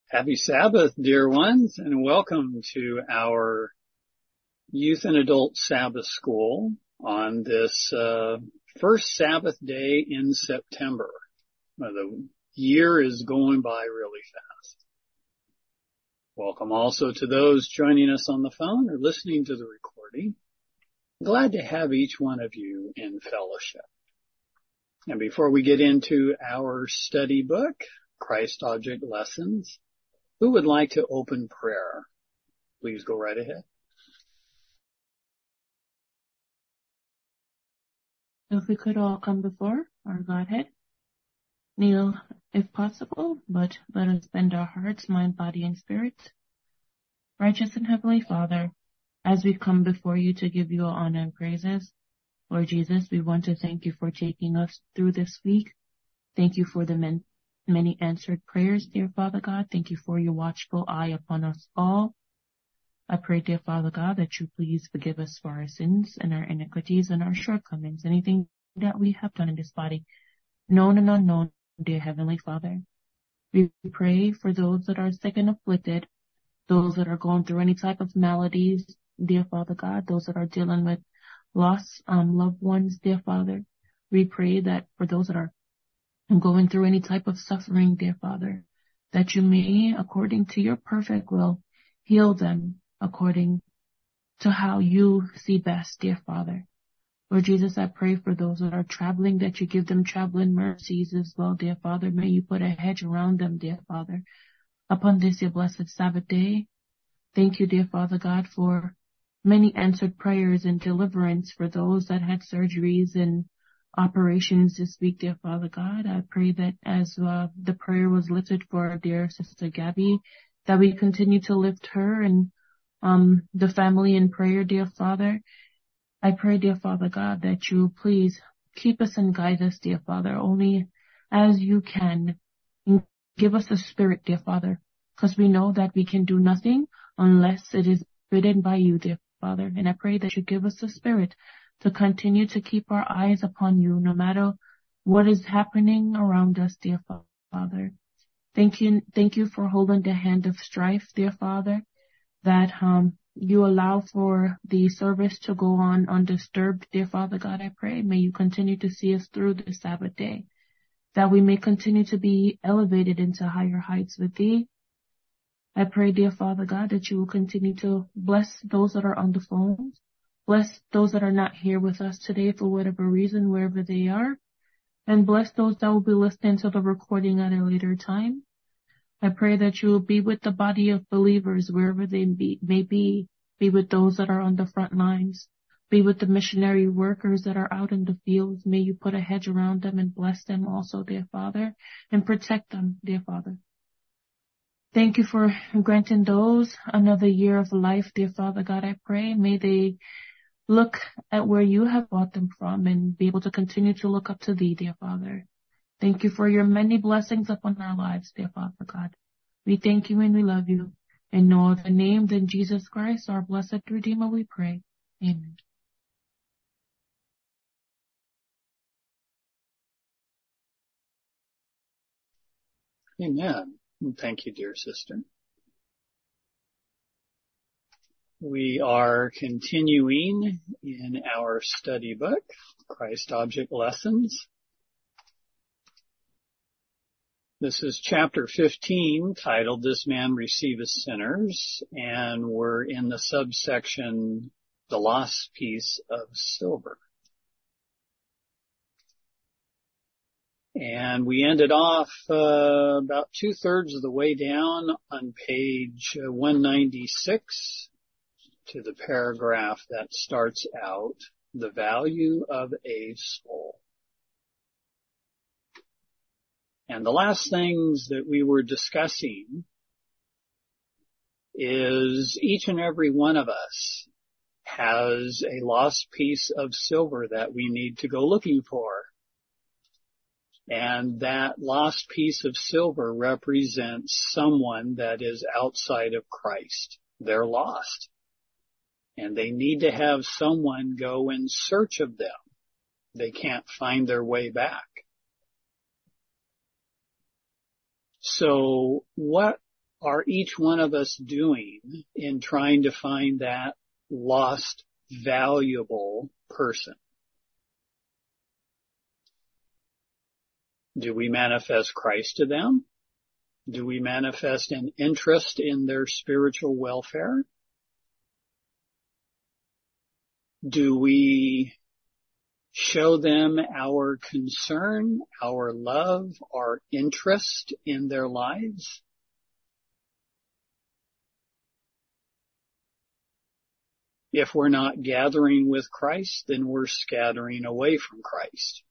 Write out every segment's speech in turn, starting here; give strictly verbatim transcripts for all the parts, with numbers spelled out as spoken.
Happy Sabbath, dear ones, and welcome to our Youth and Adult Sabbath School on this uh, first Sabbath day in September. Well, the year is going by really fast. Welcome also to those joining us on the phone or listening to the recording. Glad to have each one of you in fellowship. And before we get into our study book, Christ Object Lessons, who would like to open prayer? Please go right ahead. If we could all come before our Godhead, kneel if possible, but let us bend our hearts, mind, body, and spirit. Righteous and Heavenly Father, as we come before you to give you honor and praises, Lord Jesus, we want to thank you for taking us through this week. Thank you for the men, many answered prayers, dear Father God. Thank you for your watchful eye upon us all. I pray, dear Father God, that you please forgive us for our sins and our iniquities and our shortcomings, anything that we have done in this body, known and unknown, dear Heavenly Father. We pray for those that are sick and afflicted, those that are going through any type of maladies, dear Father God, those that are dealing with lost um, loved ones, dear Father. We pray that for those that are going through any type of suffering, dear Father, that you may, according to your perfect will, heal them according to how you see best, dear Father. Lord Jesus, I pray for those that are traveling, that you give them traveling mercies as well, dear Father. May you put a hedge around them, dear Father, upon this your blessed Sabbath day. Thank you, dear Father God, for many answered prayers and deliverance for those that had surgeries and operations this week, dear Father God. I pray that as uh, the prayer was lifted for our dear sister Gabby, that we continue to lift her and um the family in prayer, dear Father. I pray, dear Father God, that you please keep us and guide us, dear Father, only as you can. And give us a spirit, dear Father, because we know that we can do nothing unless it is bidden by you, dear Father. And I pray that you give us a spirit to continue to keep our eyes upon you, no matter what is happening around us, dear Father. Thank you, thank you for holding the hand of strife, dear Father, that um you allow for the service to go on undisturbed, dear Father God. I pray, may you continue to see us through this Sabbath day, that we may continue to be elevated into higher heights with thee. I pray, dear Father God, that you will continue to bless those that are on the phones. Bless those that are not here with us today for whatever reason, wherever they are. And bless those that will be listening to the recording at a later time. I pray that you will be with the body of believers wherever they be, may be. Be with those that are on the front lines. Be with the missionary workers that are out in the fields. May you put a hedge around them and bless them also, dear Father, and protect them, dear Father. Thank you for granting those another year of life, dear Father God. I pray, may they look at where you have brought them from and be able to continue to look up to thee, dear Father. Thank you for your many blessings upon our lives, dear Father God. We thank you and we love you. In no other name than Jesus Christ, our blessed Redeemer, we pray. Amen. Amen. Thank you, dear sister. We are continuing in our study book, Christ Object Lessons. This is chapter fifteen, titled This Man Receiveth Sinners, and we're in the subsection, The Lost Piece of Silver. And we ended off uh, about two-thirds of the way down on page one ninety-six to the paragraph that starts out, The Value of a Soul. And the last things that we were discussing is each and every one of us has a lost piece of silver that we need to go looking for. And that lost piece of silver represents someone that is outside of Christ. They're lost. And they need to have someone go in search of them. They can't find their way back. So what are each one of us doing in trying to find that lost, valuable person? Do we manifest Christ to them? Do we manifest an interest in their spiritual welfare? Do we show them our concern, our love, our interest in their lives? If we're not gathering with Christ, then we're scattering away from Christ.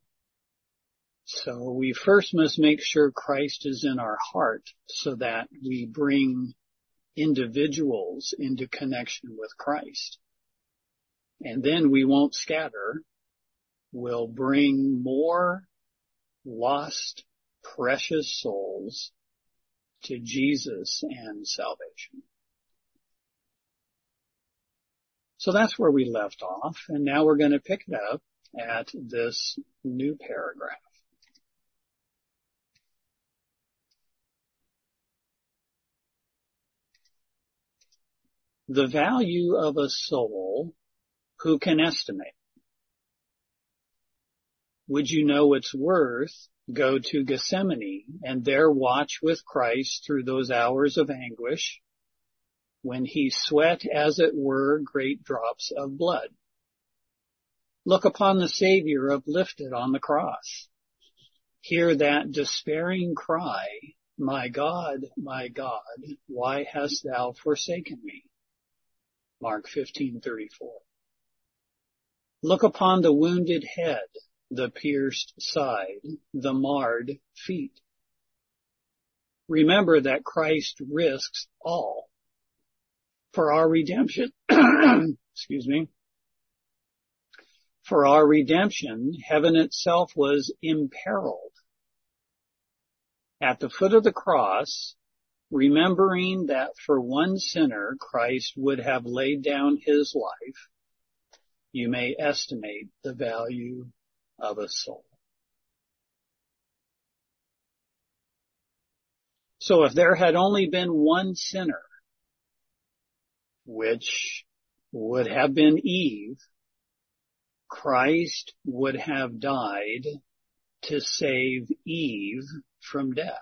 So we first must make sure Christ is in our heart so that we bring individuals into connection with Christ. And then we won't scatter. We'll bring more lost, precious souls to Jesus and salvation. So that's where we left off, and now we're going to pick it up at this new paragraph. The value of a soul, who can estimate? Would you know its worth? Go to Gethsemane and there watch with Christ through those hours of anguish when he sweat, as it were, great drops of blood. Look upon the Savior uplifted on the cross. Hear that despairing cry, my God, my God, why hast thou forsaken me? Mark fifteen thirty-four. Look upon the wounded head, the pierced side, the marred feet. Remember that Christ risks all for our redemption. Excuse me. For our redemption, heaven itself was imperiled. At the foot of the cross, remembering that for one sinner Christ would have laid down his life, you may estimate the value of a soul. So if there had only been one sinner, which would have been Eve, Christ would have died to save Eve from death.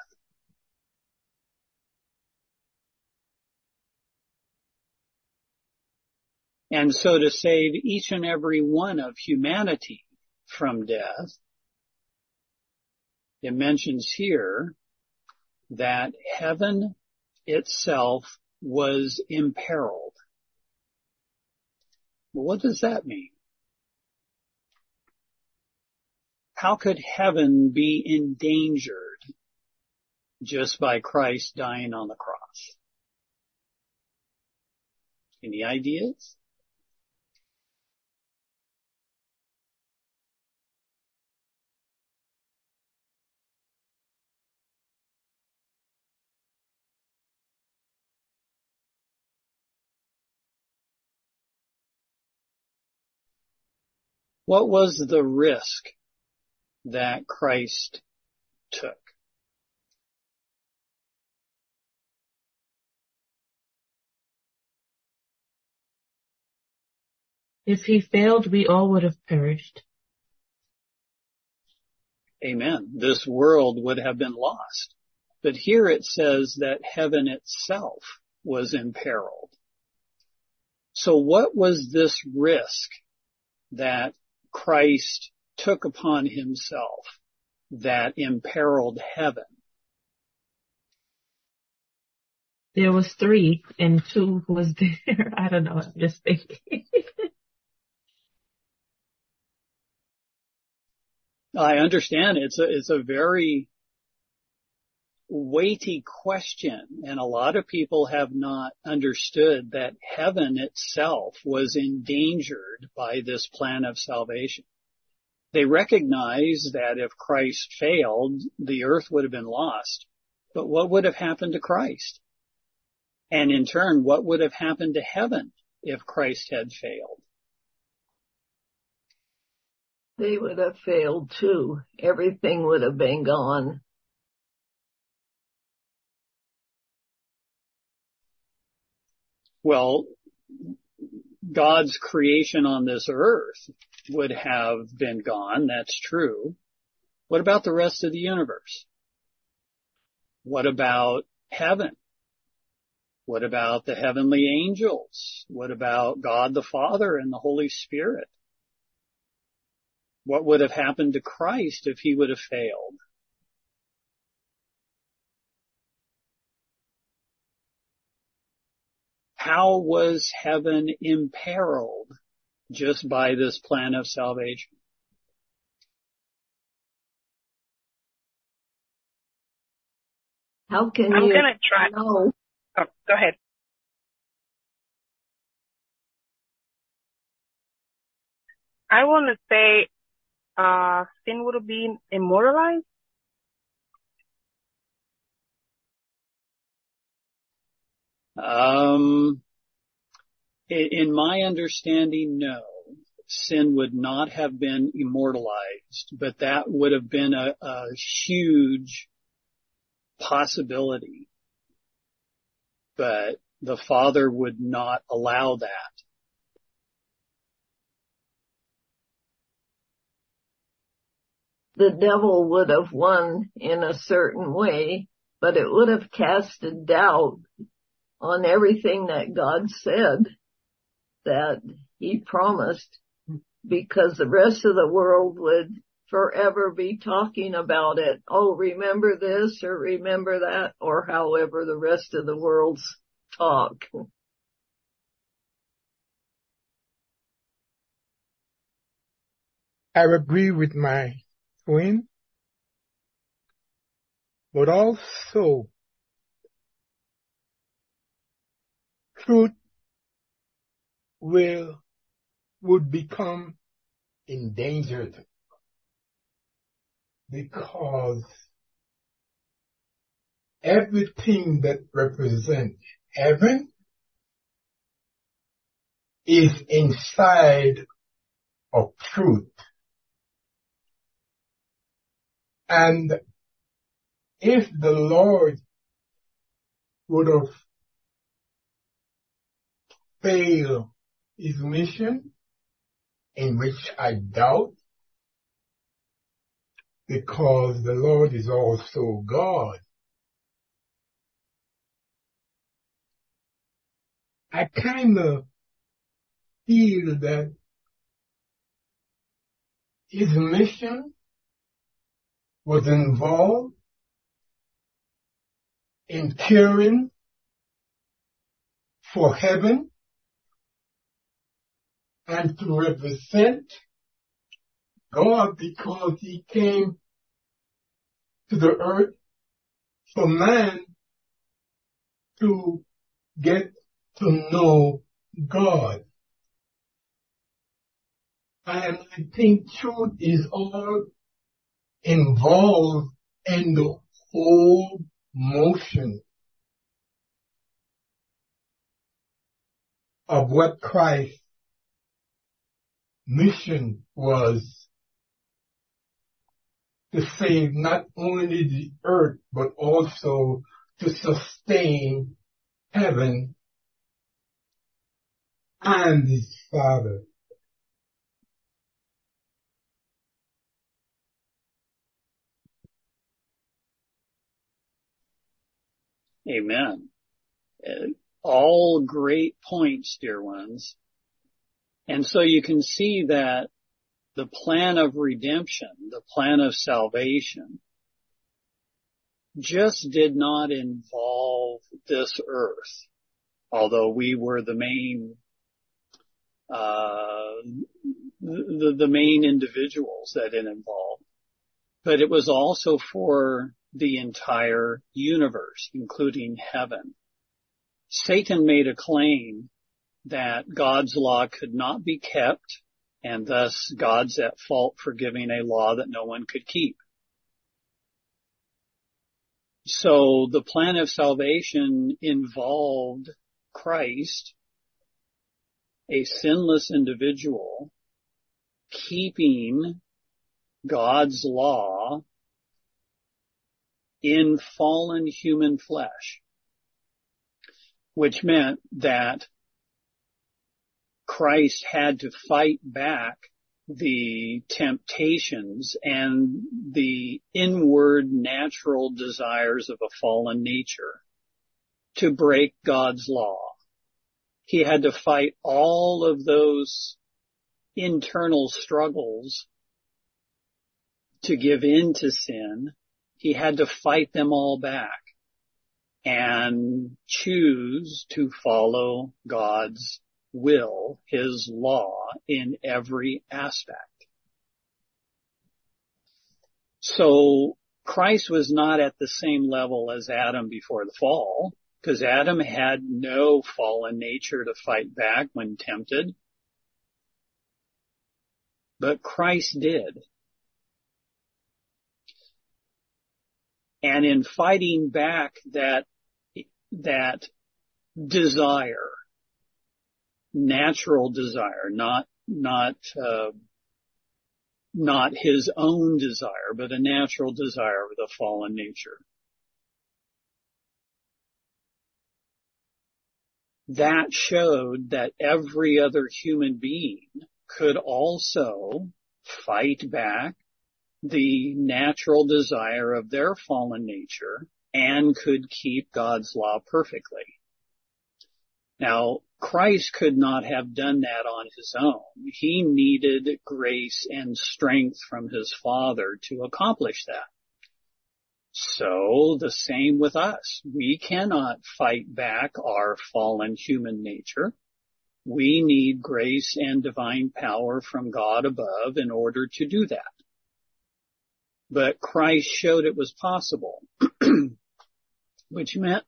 And so to save each and every one of humanity from death, it mentions here that heaven itself was imperiled. Well, what does that mean? How could heaven be endangered just by Christ dying on the cross? Any ideas? What was the risk that Christ took? If he failed, we all would have perished. Amen. This world would have been lost. But here it says that heaven itself was imperiled. So what was this risk that Christ took upon himself that imperiled heaven? There was three and two was there. I don't know. I'm just thinking. I understand it's a, it's a very weighty question, and a lot of people have not understood that heaven itself was endangered by this plan of salvation. They recognize that if Christ failed, the earth would have been lost. But what would have happened to Christ? And in turn, what would have happened to heaven if Christ had failed? They would have failed too. Everything would have been gone. Well, God's creation on this earth would have been gone. That's true. What about the rest of the universe? What about heaven? What about the heavenly angels? What about God the Father and the Holy Spirit? What would have happened to Christ if he would have failed? How was heaven imperiled just by this plan of salvation? How can I'm you gonna try. know? Oh, go ahead. I want to say, uh, sin would have been immortalized. Um, in my understanding, no. Sin would not have been immortalized, but that would have been a, a huge possibility. But the Father would not allow that. The devil would have won in a certain way, but it would have cast a doubt on everything that God said that he promised, because the rest of the world would forever be talking about it. Oh, remember this or remember that, or however the rest of the world's talk. I agree with my twin, but also truth will, would become endangered because everything that represents heaven is inside of truth. And if the Lord would have failed his mission, in which I doubt, because the Lord is also God, I kind of feel that his mission was involved in caring for heaven and to represent God, because he came to the earth for man to get to know God. And I think truth is all involved in the whole motion of what Christ's mission was, to save not only the earth, but also to sustain heaven and his Father. Amen. Uh, all great points, dear ones. And so you can see that the plan of redemption, the plan of salvation, just did not involve this earth, although we were the main, uh, the, the main individuals that it involved. But it was also for the entire universe, including heaven. Satan made a claim that God's law could not be kept, and thus God's at fault for giving a law that no one could keep. So the plan of salvation involved Christ, a sinless individual, keeping God's law in fallen human flesh. which meant that Christ had to fight back the temptations and the inward natural desires of a fallen nature to break God's law. He had to fight all of those internal struggles to give in to sin. He had to fight them all back and choose to follow God's will, his law, in every aspect. So Christ was not at the same level as Adam before the fall, because Adam had no fallen nature to fight back when tempted. But Christ did. And in fighting back that, that desire, natural desire, not, not, uh, not his own desire, but a natural desire of the fallen nature. That showed that every other human being could also fight back the natural desire of their fallen nature and could keep God's law perfectly. Now, Christ could not have done that on his own. He needed grace and strength from his Father to accomplish that. So the same with us. We cannot fight back our fallen human nature. We need grace and divine power from God above in order to do that. But Christ showed it was possible, which meant,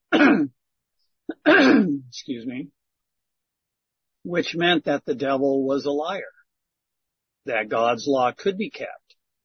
excuse me, which meant that the devil was a liar, that God's law could be kept.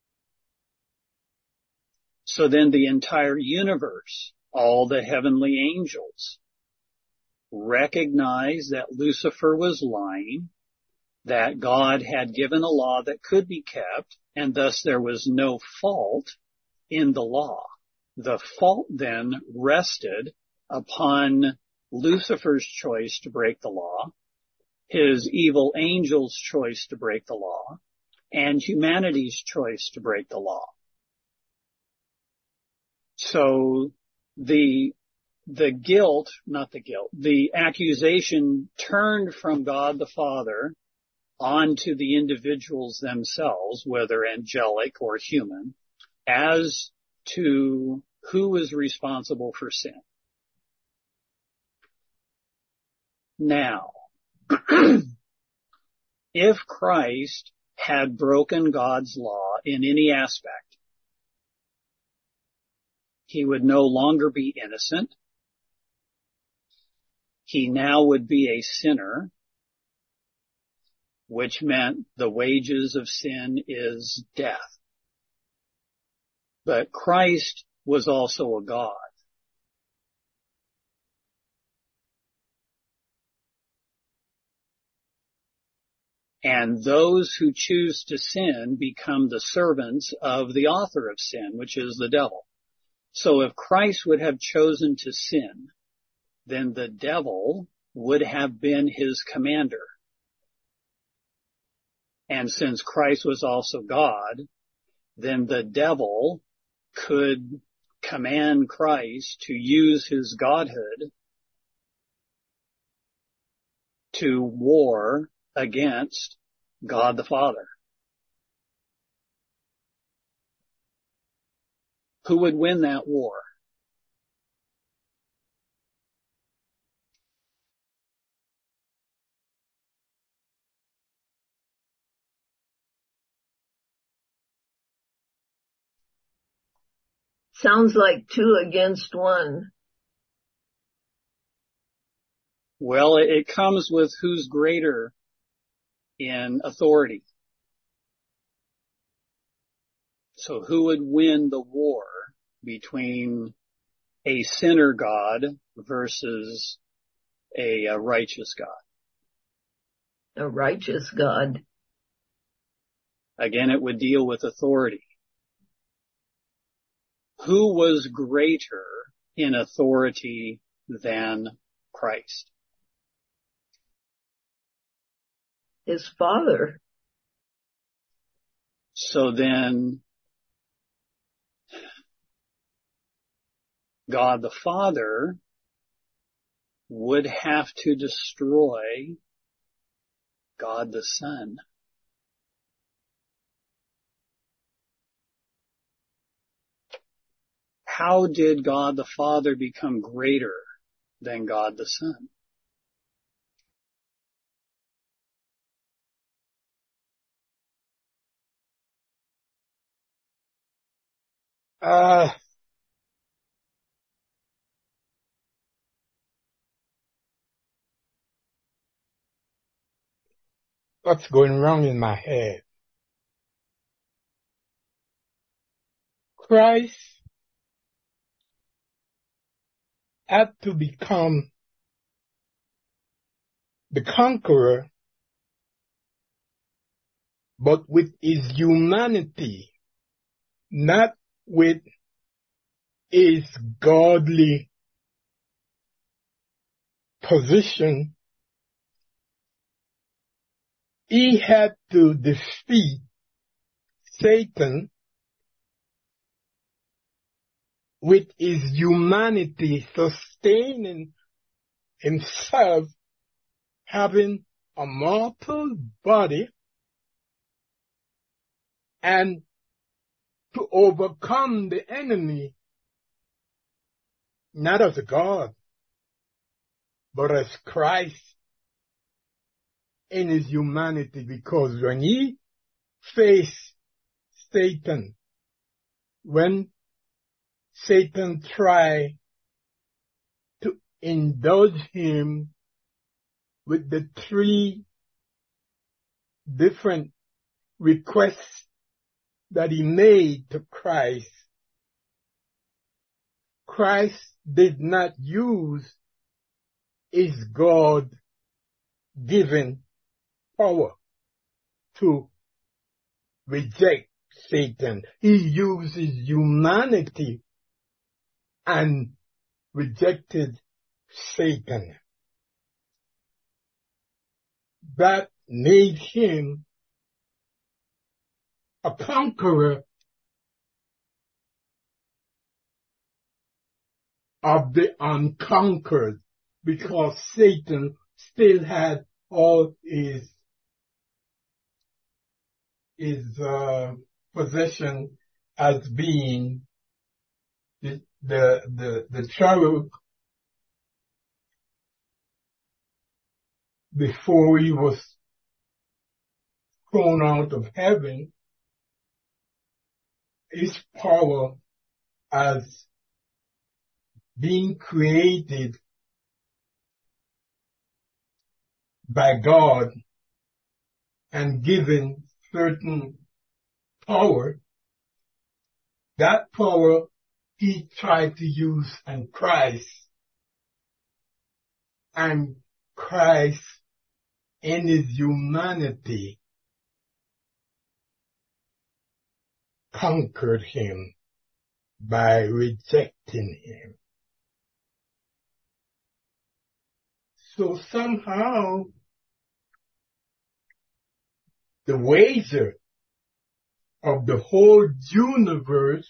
So then the entire universe, all the heavenly angels, recognized that Lucifer was lying, that God had given a law that could be kept, and thus there was no fault in the law. The fault then rested upon Lucifer's choice to break the law, his evil angel's choice to break the law, and humanity's choice to break the law. So the, the guilt, not the guilt, the accusation turned from God the Father onto the individuals themselves, whether angelic or human, as to who is responsible for sin. Now, if Christ had broken God's law in any aspect, he would no longer be innocent. He now would be a sinner, which meant the wages of sin is death. But Christ was also a God. And those who choose to sin become the servants of the author of sin, which is the devil. So if Christ would have chosen to sin, then the devil would have been his commander. And since Christ was also God, then the devil could command Christ to use his godhood to war against God the Father. Who would win that war? Sounds like two against one. Well, it comes with who's greater in authority. So who would win the war between a sinner God versus a, a righteous God? A righteous God. Again, it would deal with authority. Who was greater in authority than Christ? His Father. So then, God the Father would have to destroy God the Son. How did God the Father become greater than God the Son? Uh, what's going wrong in my head? Christ had to become the conqueror, but with his humanity, not with his godly position. He had to defeat Satan with his humanity, sustaining himself, having a mortal body, and to overcome the enemy, not as a God, but as Christ in his humanity, because when he faced Satan, when Satan tried to indulge him with the three different requests that he made to Christ, Christ did not use his God-given power to reject Satan. He used his humanity and rejected Satan. That made him a conqueror of the unconquered, because Satan still had all his his uh, possession as being the the the, the cherub before he was thrown out of heaven. His power as being created by God and given certain power, that power he tried to use on Christ, and Christ in his humanity conquered him by rejecting him. So somehow the wager of the whole universe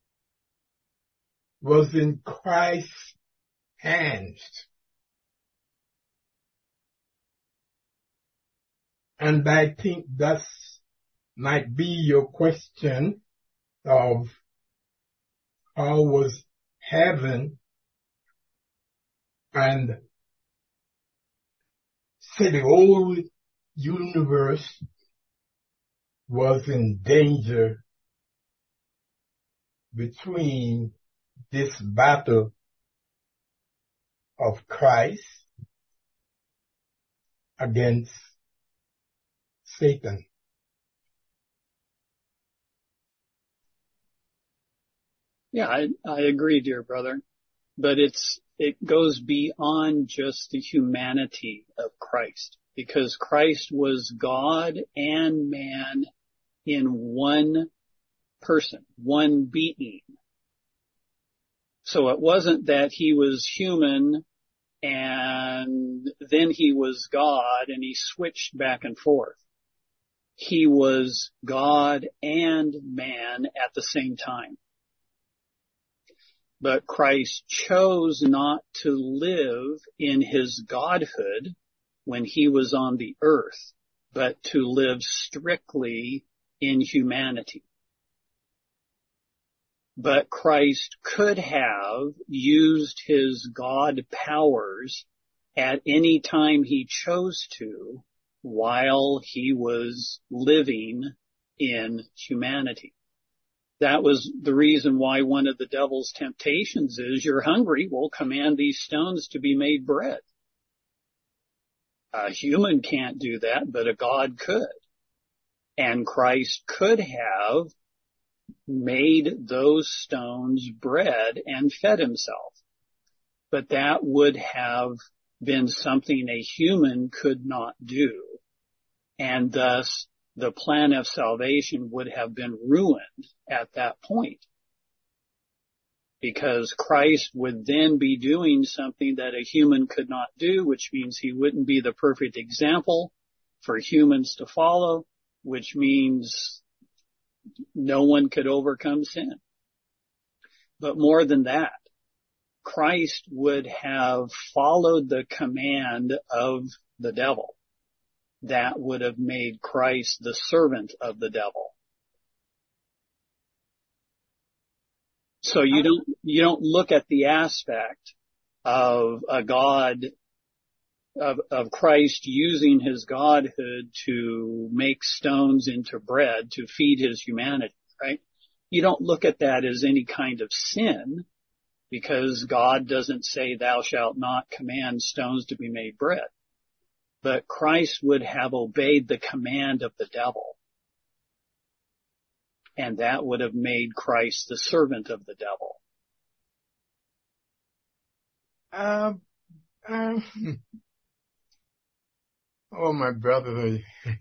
was in Christ's hands. And I think that might be your question of how was heaven and say the whole universe was in danger between this battle of Christ against Satan. Yeah, I, I agree, dear brother. But it's, it goes beyond just the humanity of Christ, because Christ was God and man in one person, one being. So it wasn't that he was human and then he was God, and he switched back and forth. He was God and man at the same time. But Christ chose not to live in his godhood when he was on the earth, but to live strictly in humanity. But Christ could have used his God powers at any time he chose to while he was living in humanity. That was the reason why one of the devil's temptations is, you're hungry, we'll command these stones to be made bread. A human can't do that, but a God could. And Christ could have made those stones bread and fed himself. But that would have been something a human could not do. And thus the plan of salvation would have been ruined at that point. Because Christ would then be doing something that a human could not do, which means he wouldn't be the perfect example for humans to follow, which means no one could overcome sin. But more than that, Christ would have followed the command of the devil. That would have made Christ the servant of the devil. So you don't, you don't look at the aspect of a God, of, of Christ using his godhood to make stones into bread to feed his humanity, right? You don't look at that as any kind of sin, because God doesn't say thou shalt not command stones to be made bread. But Christ would have obeyed the command of the devil. And that would have made Christ the servant of the devil. Um, um, oh, my brother,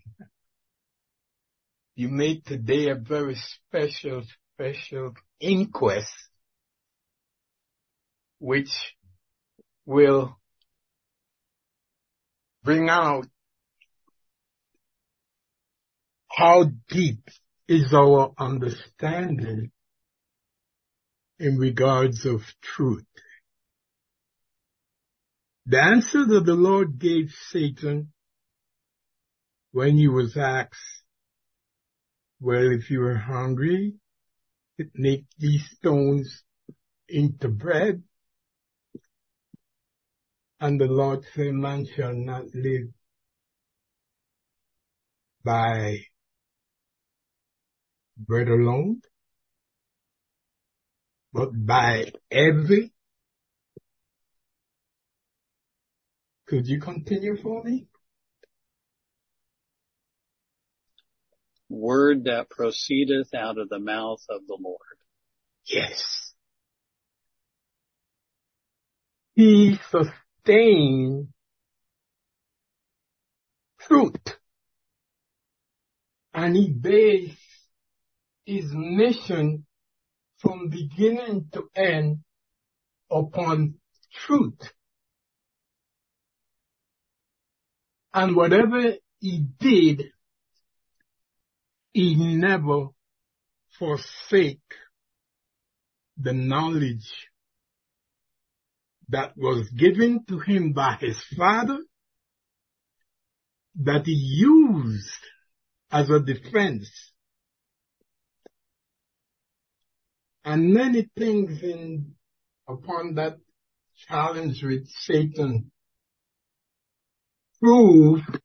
you made today a very special, special inquest, which will bring out how deep is our understanding in regards of truth. The answer that the Lord gave Satan when he was asked, well, if you were hungry, make these stones into bread. And the Lord said, man shall not live by bread alone, but by every. Could you continue for me? Word that proceedeth out of the mouth of the Lord. Yes. He sustained truth. And he based his mission from beginning to end upon truth. And whatever he did, he never forsake the knowledge that was given to him by his Father, that he used as a defense. And many things in upon that challenge with Satan proved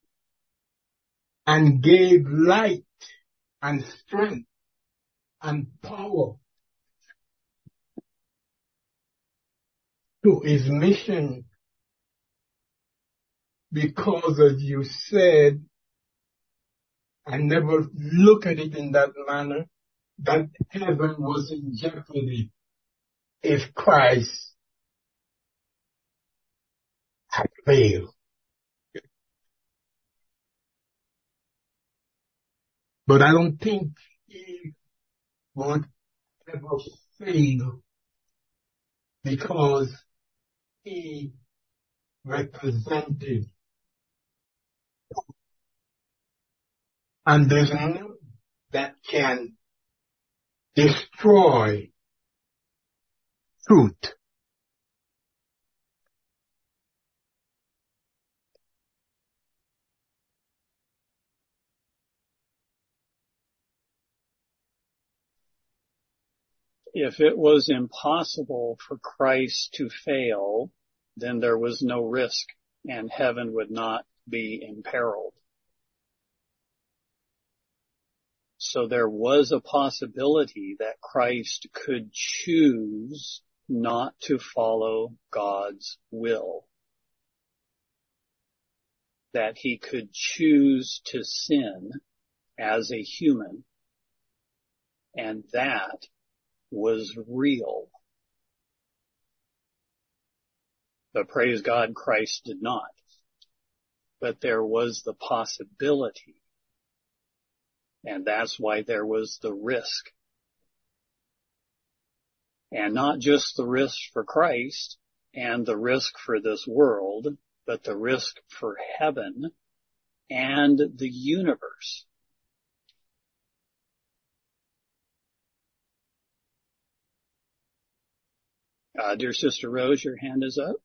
and gave light and strength and power to his mission, because, as you said, I never look at it in that manner, that heaven was in jeopardy if Christ had failed. But I don't think he would ever fail, because he represented. And there's none that can destroy truth. If it was impossible for Christ to fail, then there was no risk and heaven would not be imperiled. So there was a possibility that Christ could choose not to follow God's will. That he could choose to sin as a human. And that was real. But praise God, Christ did not. But there was the possibility. And that's why there was the risk. And not just the risk for Christ and the risk for this world, but the risk for heaven and the universe. Uh, dear Sister Rose, your hand is up.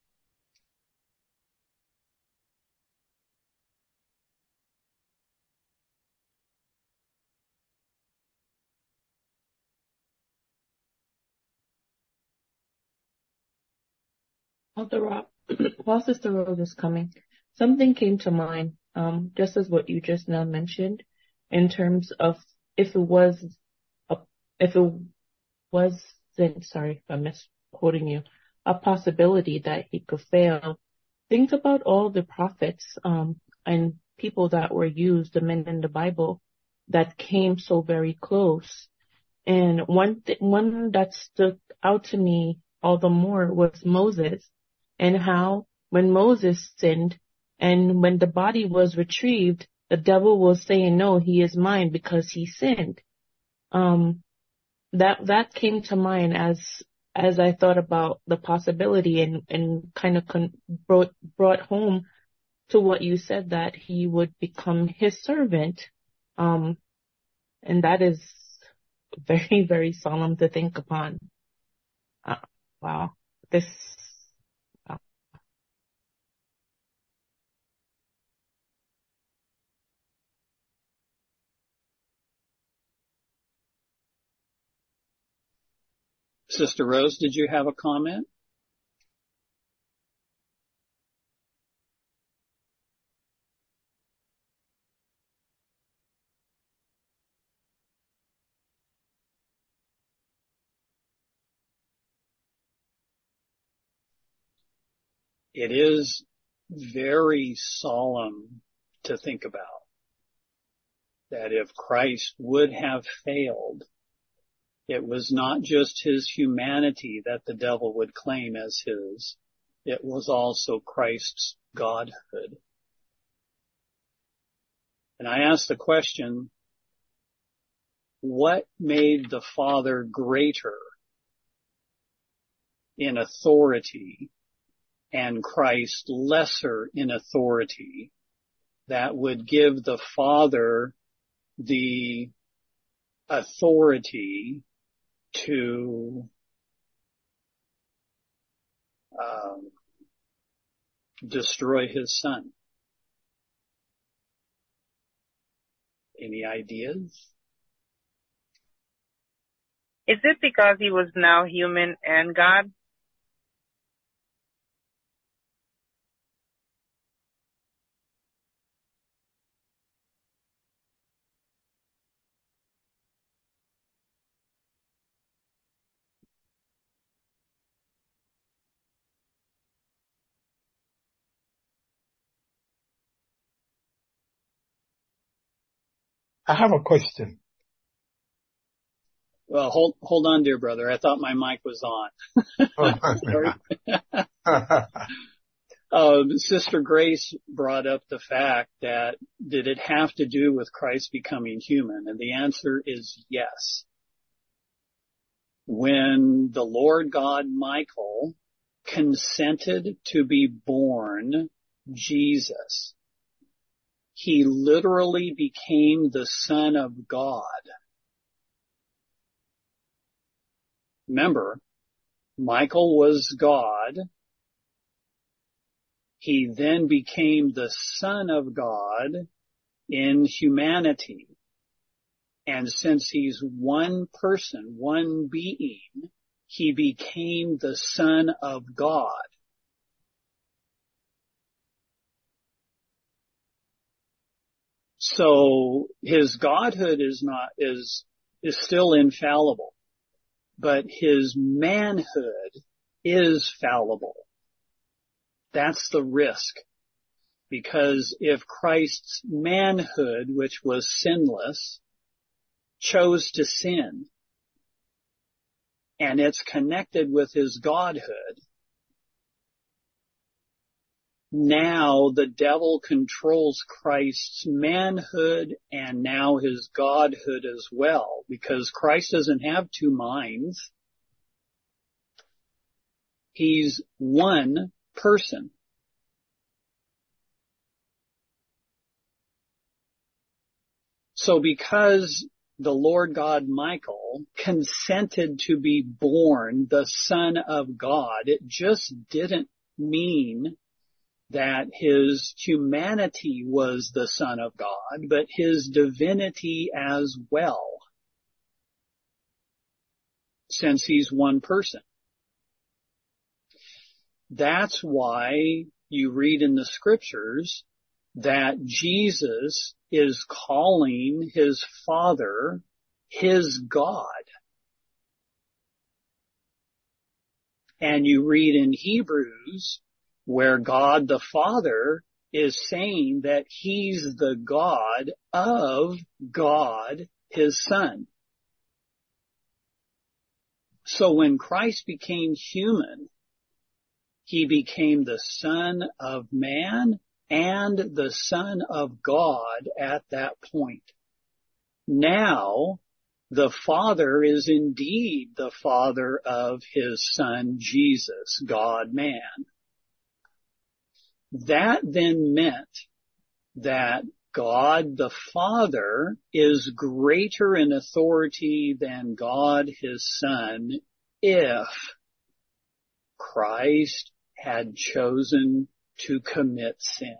Elder While Sister Rose is coming, something came to mind, um, just as what you just now mentioned, in terms of if it was, a, if it wasn't, sorry if I'm misquoting you, a possibility that he could fail. Think about all the prophets, um, and people that were used, the men in the Bible, that came so very close. And one th- one that stood out to me all the more was Moses, and how when Moses sinned and when the body was retrieved, the devil was saying, no, he is mine because he sinned. Um, that, that came to mind as, as I thought about the possibility and, and kind of con- brought, brought home to what you said, that he would become his servant. Um, and that is very, very solemn to think upon. Uh, wow. This, wow. Sister Rose, did you have a comment? It is very solemn to think about that if Christ would have failed, it was not just his humanity that the devil would claim as his. It was also Christ's godhood. And I ask the question, what made the Father greater in authority and Christ lesser in authority that would give the Father the authority to um, destroy his Son? Any ideas? Is it because he was now human and God? I have a question. Well, hold hold on, dear brother. I thought my mic was on. uh, Sister Grace brought up the fact that did it have to do with Christ becoming human? And the answer is yes. When the Lord God Michael consented to be born Jesus. He literally became the Son of God. Remember, Michael was God. He then became the Son of God in humanity. And since he's one person, one being, he became the Son of God. So his godhood is not, is, is still infallible, but his manhood is fallible. That's the risk. Because if Christ's manhood, which was sinless, chose to sin, and it's connected with his godhood, now the devil controls Christ's manhood and now his godhood as well, because Christ doesn't have two minds. He's one person. So because the Lord God Michael consented to be born the Son of God, it just didn't mean that his humanity was the Son of God, but his divinity as well, since he's one person. That's why you read in the scriptures that Jesus is calling his Father his God. And you read in Hebrews where God the Father is saying that he's the God of God, his Son. So when Christ became human, he became the Son of Man and the Son of God at that point. Now, the Father is indeed the Father of his Son, Jesus, God-man. That then meant that God the Father is greater in authority than God his Son if Christ had chosen to commit sin.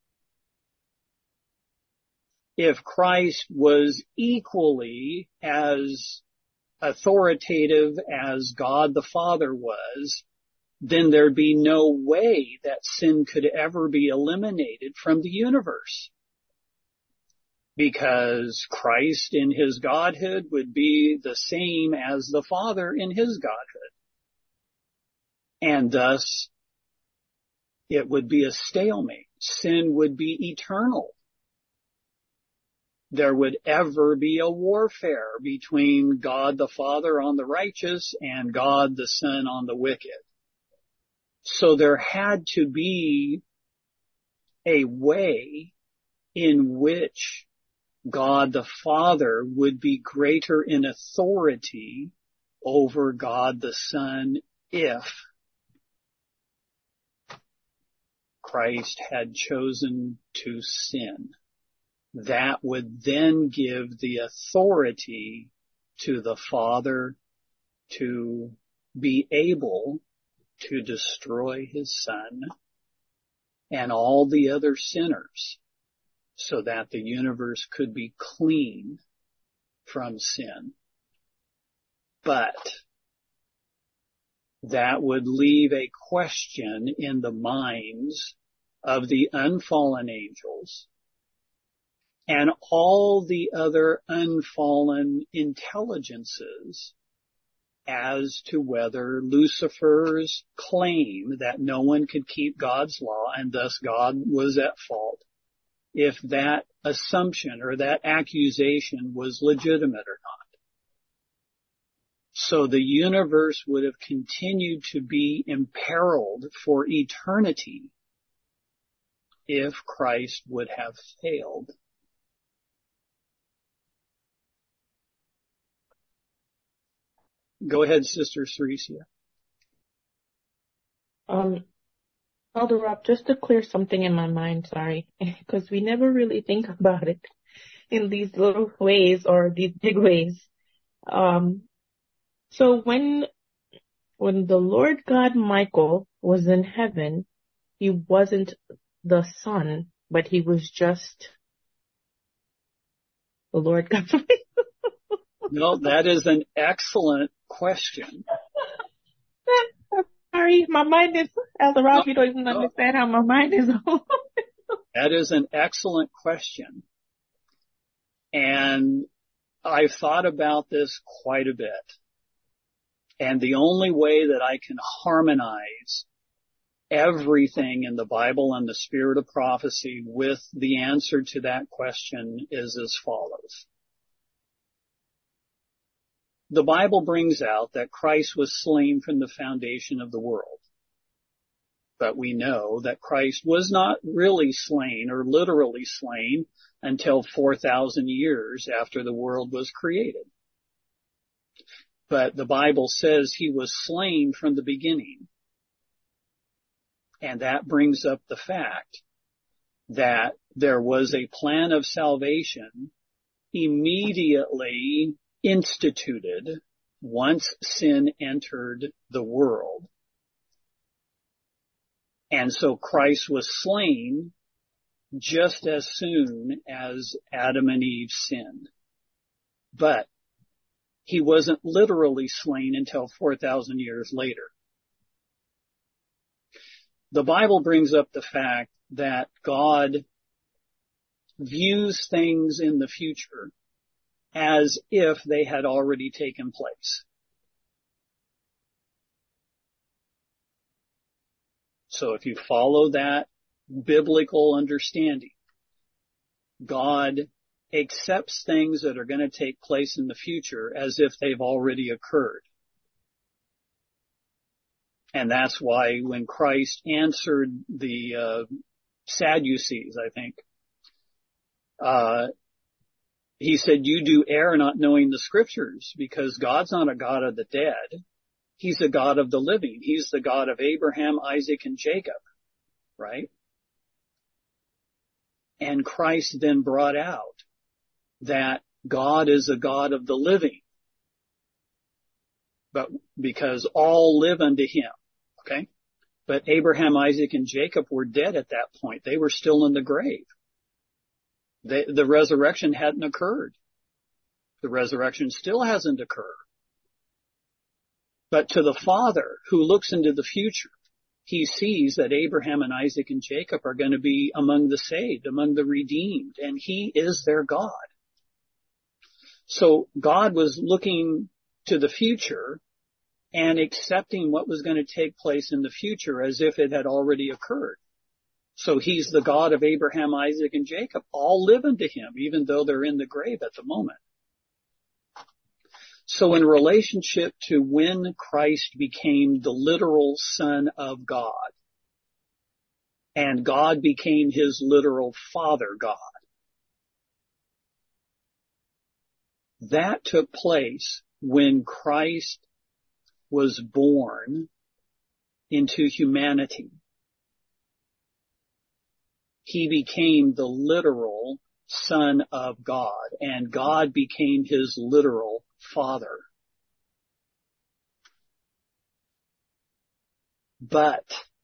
If Christ was equally as authoritative as God the Father was, then there'd be no way that sin could ever be eliminated from the universe. Because Christ in his godhood would be the same as the Father in his godhood. And thus, it would be a stalemate. Sin would be eternal. There would ever be a warfare between God the Father on the righteous and God the Son on the wicked. So there had to be a way in which God the Father would be greater in authority over God the Son if Christ had chosen to sin. That would then give the authority to the Father to be able to destroy his Son and all the other sinners so that the universe could be clean from sin. But that would leave a question in the minds of the unfallen angels and all the other unfallen intelligences as to whether Lucifer's claim that no one could keep God's law and thus God was at fault, if that assumption or that accusation was legitimate or not. So the universe would have continued to be imperiled for eternity if Christ would have failed. Go ahead, Sister Ceresia. Um, Elder Rob, just to clear something in my mind, sorry, because we never really think about it in these little ways or these big ways. Um, so when when the Lord God Michael was in heaven, he wasn't the son, but he was just the Lord God. No, that is an excellent question. Sorry, my mind is, Elder Rob, No, you don't even no. understand how my mind is. That is an excellent question. And I've thought about this quite a bit. And the only way that I can harmonize everything in the Bible and the spirit of prophecy with the answer to that question is as follows. The Bible brings out that Christ was slain from the foundation of the world. But we know that Christ was not really slain or literally slain until four thousand years after the world was created. But the Bible says he was slain from the beginning. And that brings up the fact that there was a plan of salvation immediately instituted once sin entered the world. And so Christ was slain just as soon as Adam and Eve sinned. But he wasn't literally slain until four thousand years later. The Bible brings up the fact that God views things in the future as if they had already taken place. So if you follow that biblical understanding, God accepts things that are going to take place in the future as if they've already occurred. And that's why when Christ answered the uh, Sadducees, I think, uh, he said, you do err not knowing the scriptures, because God's not a God of the dead. He's a God of the living. He's the God of Abraham, Isaac, and Jacob, right? And Christ then brought out that God is a God of the living, but because all live unto him, okay? But Abraham, Isaac, and Jacob were dead at that point. They were still in the grave. They, the resurrection hadn't occurred. The resurrection still hasn't occurred. But to the Father who looks into the future, he sees that Abraham and Isaac and Jacob are going to be among the saved, among the redeemed, and he is their God. So God was looking to the future and accepting what was going to take place in the future as if it had already occurred. So he's the God of Abraham, Isaac, and Jacob. All live unto him, even though they're in the grave at the moment. So in relationship to when Christ became the literal Son of God, and God became his literal Father God, that took place when Christ was born into humanity. He became the literal Son of God, and God became his literal Father. But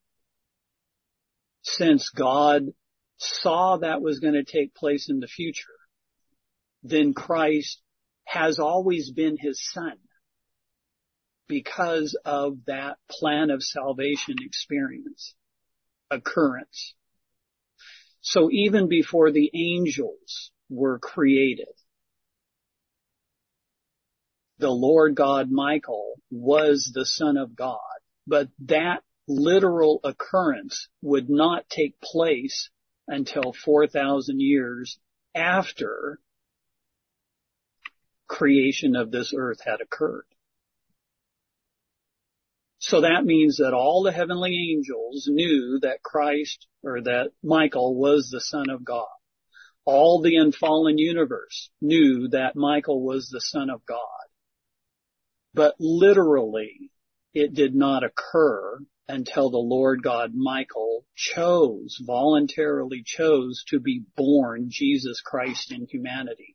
since God saw that was going to take place in the future, then Christ has always been his Son because of that plan of salvation experience, occurrence. So even before the angels were created, the Lord God Michael was the Son of God, but that literal occurrence would not take place until four thousand years after creation of this earth had occurred. So that means that all the heavenly angels knew that Christ, or that Michael, was the Son of God. All the unfallen universe knew that Michael was the Son of God. But literally, it did not occur until the Lord God Michael chose, voluntarily chose to be born Jesus Christ in humanity.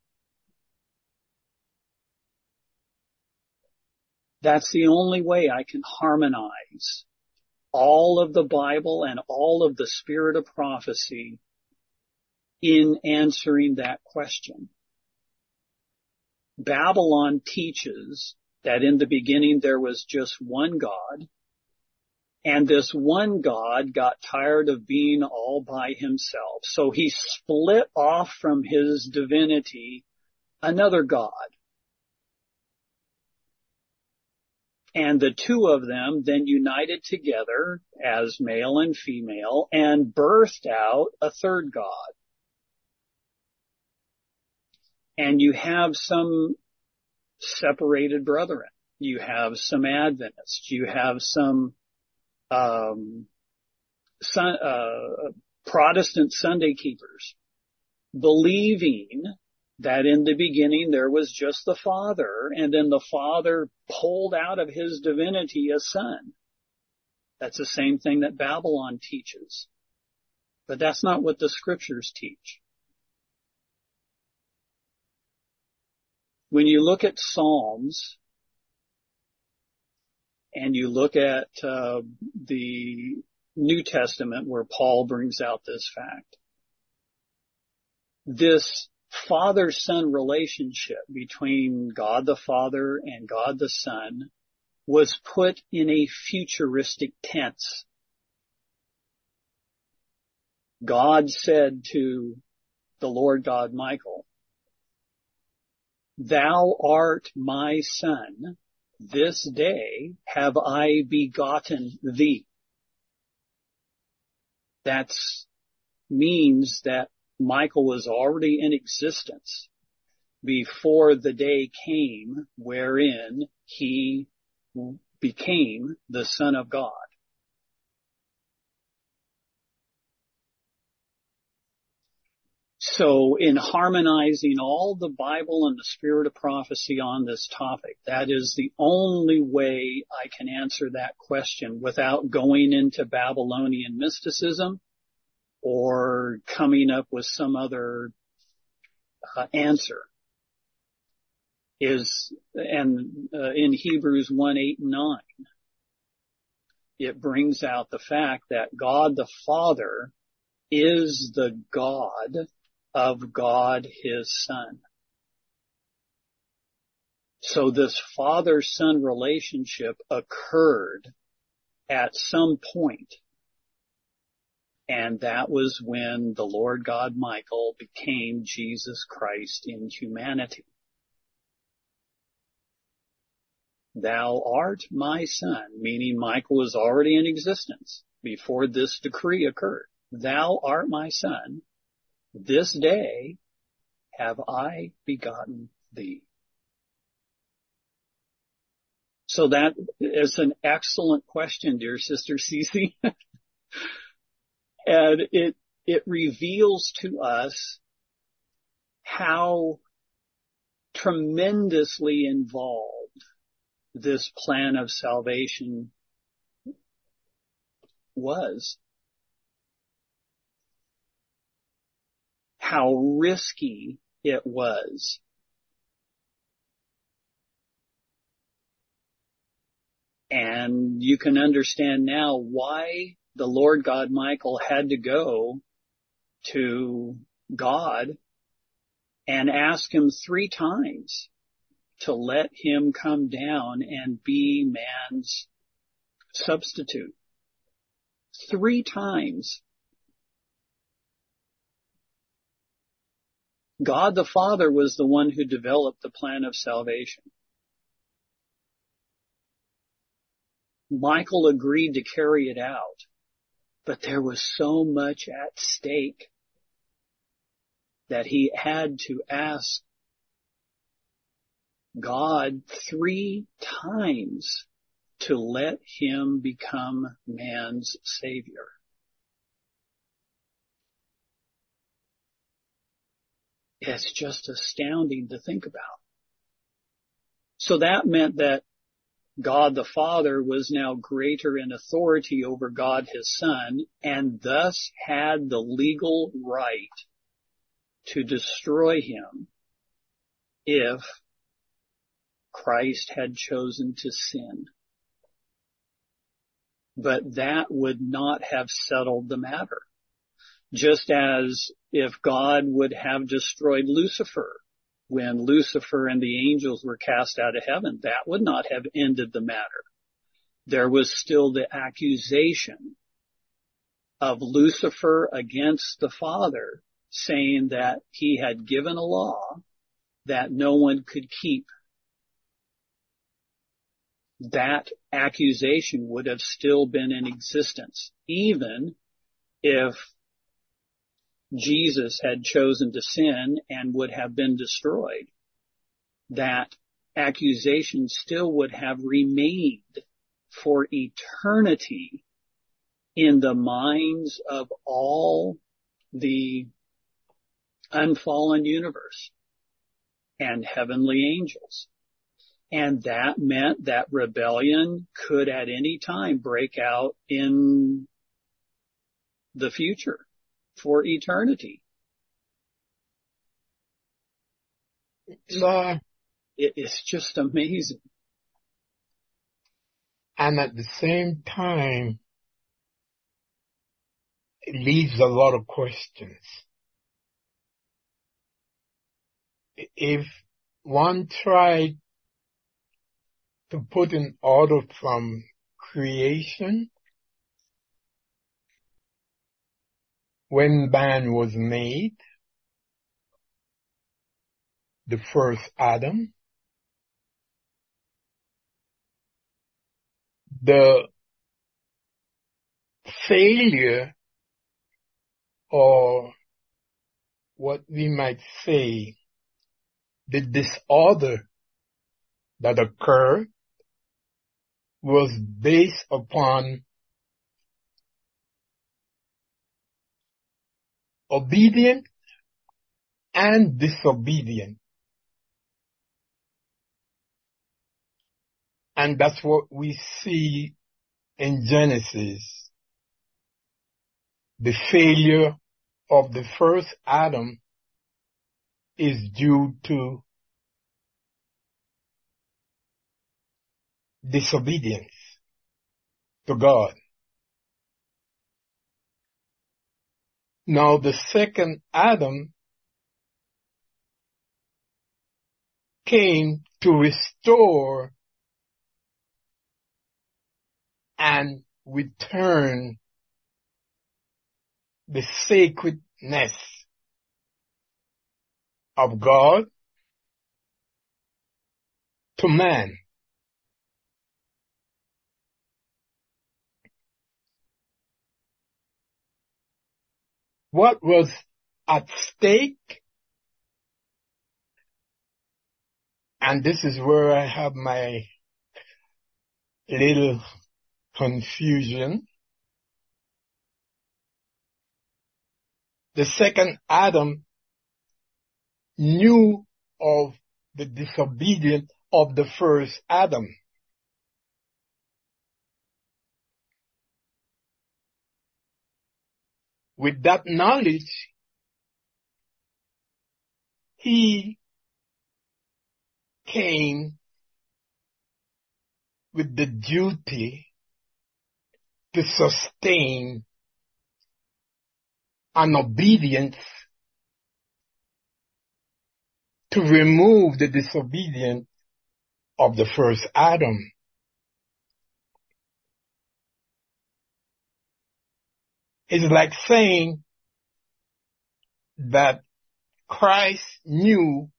That's the only way I can harmonize all of the Bible and all of the spirit of prophecy in answering that question. Babylon teaches that in the beginning there was just one God, and this one God got tired of being all by himself. So he split off from his divinity another God. And the two of them then united together as male and female and birthed out a third God. And you have some separated brethren. You have some Adventists. You have some um, sun, uh, Protestant Sunday keepers believing that in the beginning there was just the Father, and then the Father pulled out of his divinity a Son. That's the same thing that Babylon teaches. But that's not what the Scriptures teach. When you look at Psalms, and you look at uh, the New Testament where Paul brings out this fact, this father-son relationship between God the Father and God the Son was put in a futuristic tense. God said to the Lord God Michael, "Thou art my son, this day have I begotten thee." That means that Michael was already in existence before the day came wherein he became the Son of God. So in harmonizing all the Bible and the spirit of prophecy on this topic, that is the only way I can answer that question without going into Babylonian mysticism or coming up with some other uh, answer. Is, and uh, in Hebrews one, eight, and nine, it brings out the fact that God the Father is the God of God his Son. So this father-son relationship occurred at some point, and that was when the Lord God Michael became Jesus Christ in humanity. Thou art my son, meaning Michael was already in existence before this decree occurred. Thou art my son, this day have I begotten thee. So that is an excellent question, dear Sister Cece. And it, it reveals to us how tremendously involved this plan of salvation was. How risky it was. And you can understand now why the Lord God Michael had to go to God and ask him three times to let him come down and be man's substitute. Three times. God the Father was the one who developed the plan of salvation. Michael agreed to carry it out, but there was so much at stake that he had to ask God three times to let him become man's Savior. It's just astounding to think about. So that meant that God the Father was now greater in authority over God his Son, and thus had the legal right to destroy him if Christ had chosen to sin. But that would not have settled the matter. Just as if God would have destroyed Lucifer when Lucifer and the angels were cast out of heaven, that would not have ended the matter. There was still the accusation of Lucifer against the Father, saying that he had given a law that no one could keep. That accusation would have still been in existence, even if Jesus had chosen to sin and would have been destroyed. That accusation still would have remained for eternity in the minds of all the unfallen universe and heavenly angels. And that meant that rebellion could at any time break out in the future for eternity. Uh, it is just amazing. And at the same time, it leaves a lot of questions. If one tried to put in order from creation, when man was made, the first Adam, the failure, or what we might say, the disorder that occurred was based upon obedient and disobedient. And that's what we see in Genesis. The failure of the first Adam is due to disobedience to God. Now the second Adam came to restore and return the sacredness of God to man. What was at stake, and this is where I have my little confusion. The second Adam knew of the disobedience of the first Adam. With that knowledge, he came with the duty to sustain an obedience to remove the disobedience of the first Adam. It's like saying that Christ knew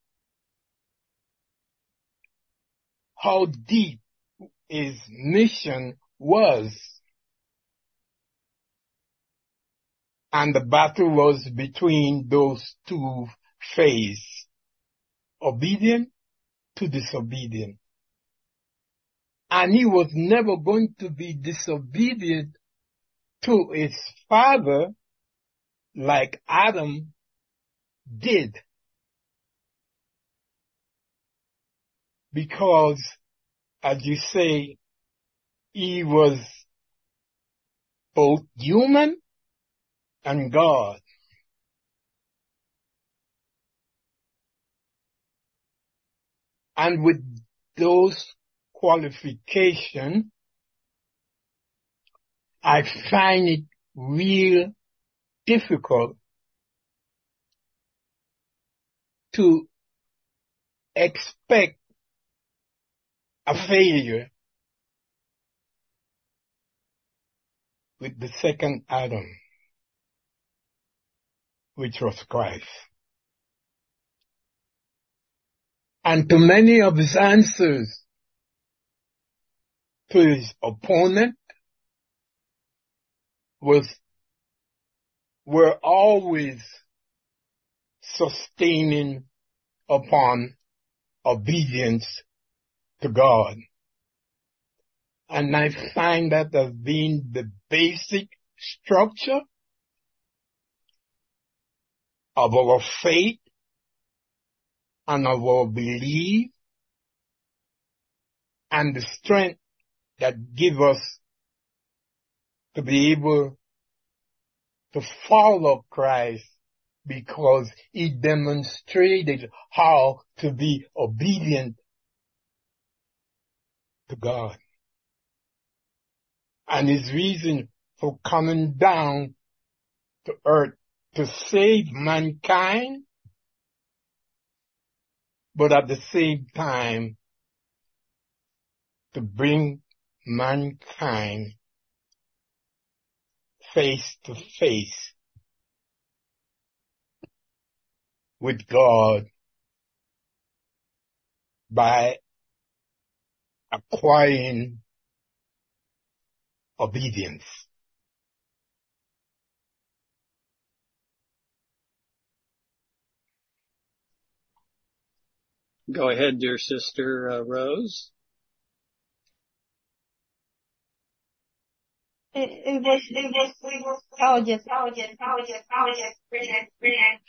how deep his mission was, and the battle was between those two phases, obedient to disobedient. And he was never going to be disobedient to his father like Adam did, because as you say, he was both human and God. And with those qualifications, I find it real difficult to expect a failure with the second Adam, which was Christ. And to many of his answers to his opponent was, were always sustaining upon obedience to God. And I find that as being the basic structure of our faith and of our belief, and the strength that give us to be able to follow Christ, because he demonstrated how to be obedient to God. And his reason for coming down to earth to save mankind, but at the same time to bring mankind face to face with God by acquiring obedience. Go ahead, dear sister uh, Rose. It, it was, it was, it was, oh yes, oh yes, oh yes, oh yes, brilliant, brilliant.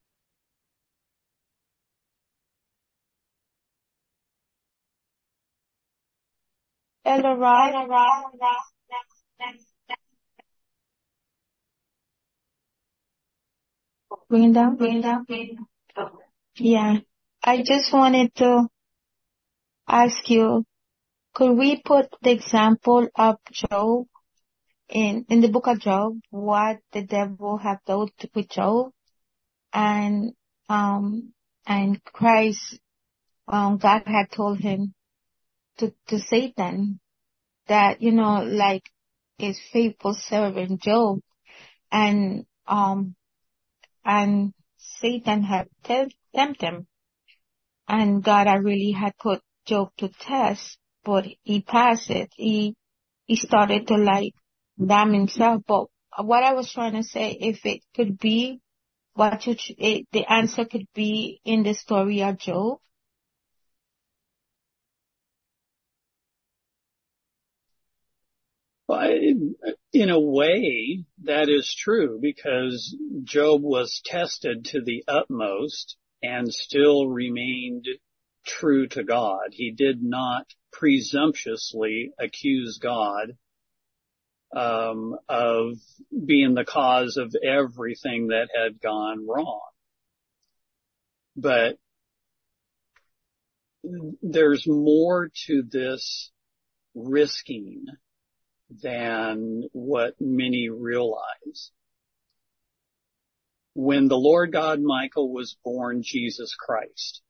Hello, Rob. Hello, Rob. Bring it down, bring it down, bring it down. Yeah, I just wanted to ask you, could we put the example of Job in, in the book of Job, what the devil have done with Job, and, um, and Christ, um, God had told him to, to Satan that, you know, like his faithful servant Job, and, um, and Satan had tempted him, and God had really had put Job to test, but he passed it. He, he started to like damn himself. But what I was trying to say, if it could be, what you, it, the answer could be in the story of Job. Well, in a way, that is true, because Job was tested to the utmost and still remained true to God. He did not presumptuously accuse God um, of being the cause of everything that had gone wrong. But there's more to this risking than what many realize. When the Lord God Michael was born Jesus Christ,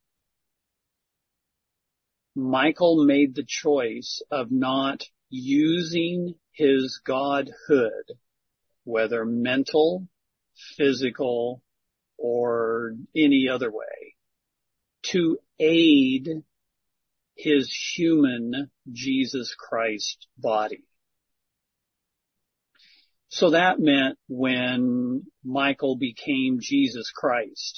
Michael made the choice of not using his godhood, whether mental, physical, or any other way, to aid his human Jesus Christ body. So that meant when Michael became Jesus Christ,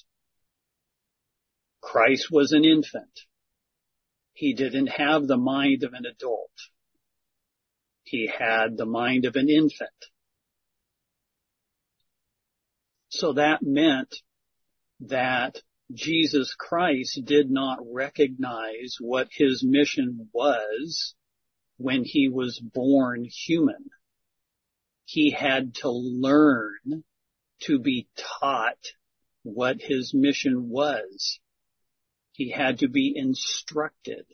Christ was an infant. He didn't have the mind of an adult. He had the mind of an infant. So that meant that Jesus Christ did not recognize what his mission was when he was born human. He had to learn to be taught what his mission was. He had to be instructed.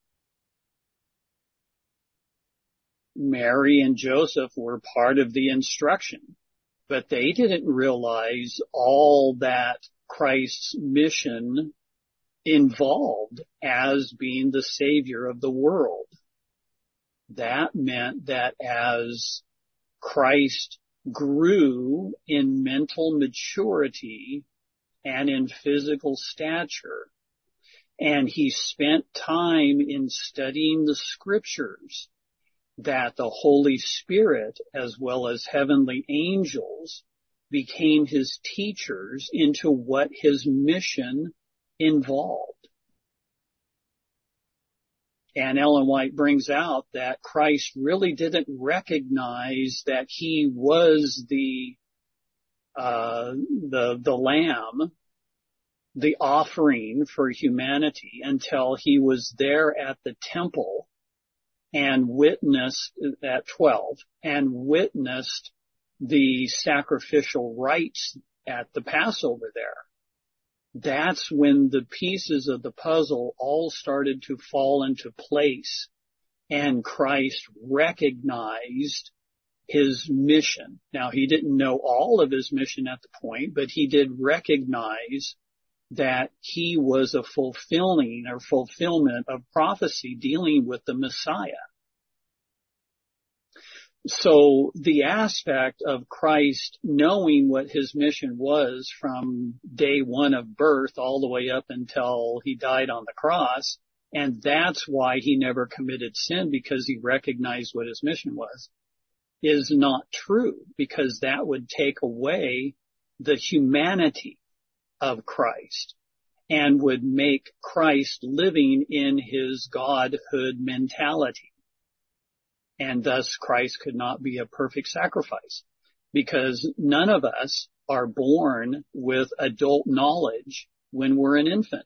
Mary and Joseph were part of the instruction, but they didn't realize all that Christ's mission involved as being the Savior of the world. That meant that as Christ grew in mental maturity and in physical stature, and he spent time in studying the scriptures, that the Holy Spirit, as well as heavenly angels, became his teachers into what his mission involved. And Ellen White brings out that Christ really didn't recognize that he was the uh, the the lamb, the offering for humanity, until he was there at the temple and witnessed at twelve and witnessed the sacrificial rites at the Passover there. That's when the pieces of the puzzle all started to fall into place, and Christ recognized his mission. Now, he didn't know all of his mission at the point, but he did recognize that he was a fulfilling or fulfillment of prophecy dealing with the Messiah. So the aspect of Christ knowing what his mission was from day one of birth all the way up until he died on the cross, and that's why he never committed sin, because he recognized what his mission was, is not true, because that would take away the humanity of Christ and would make Christ living in his godhood mentality. And thus Christ could not be a perfect sacrifice, because none of us are born with adult knowledge when we're an infant.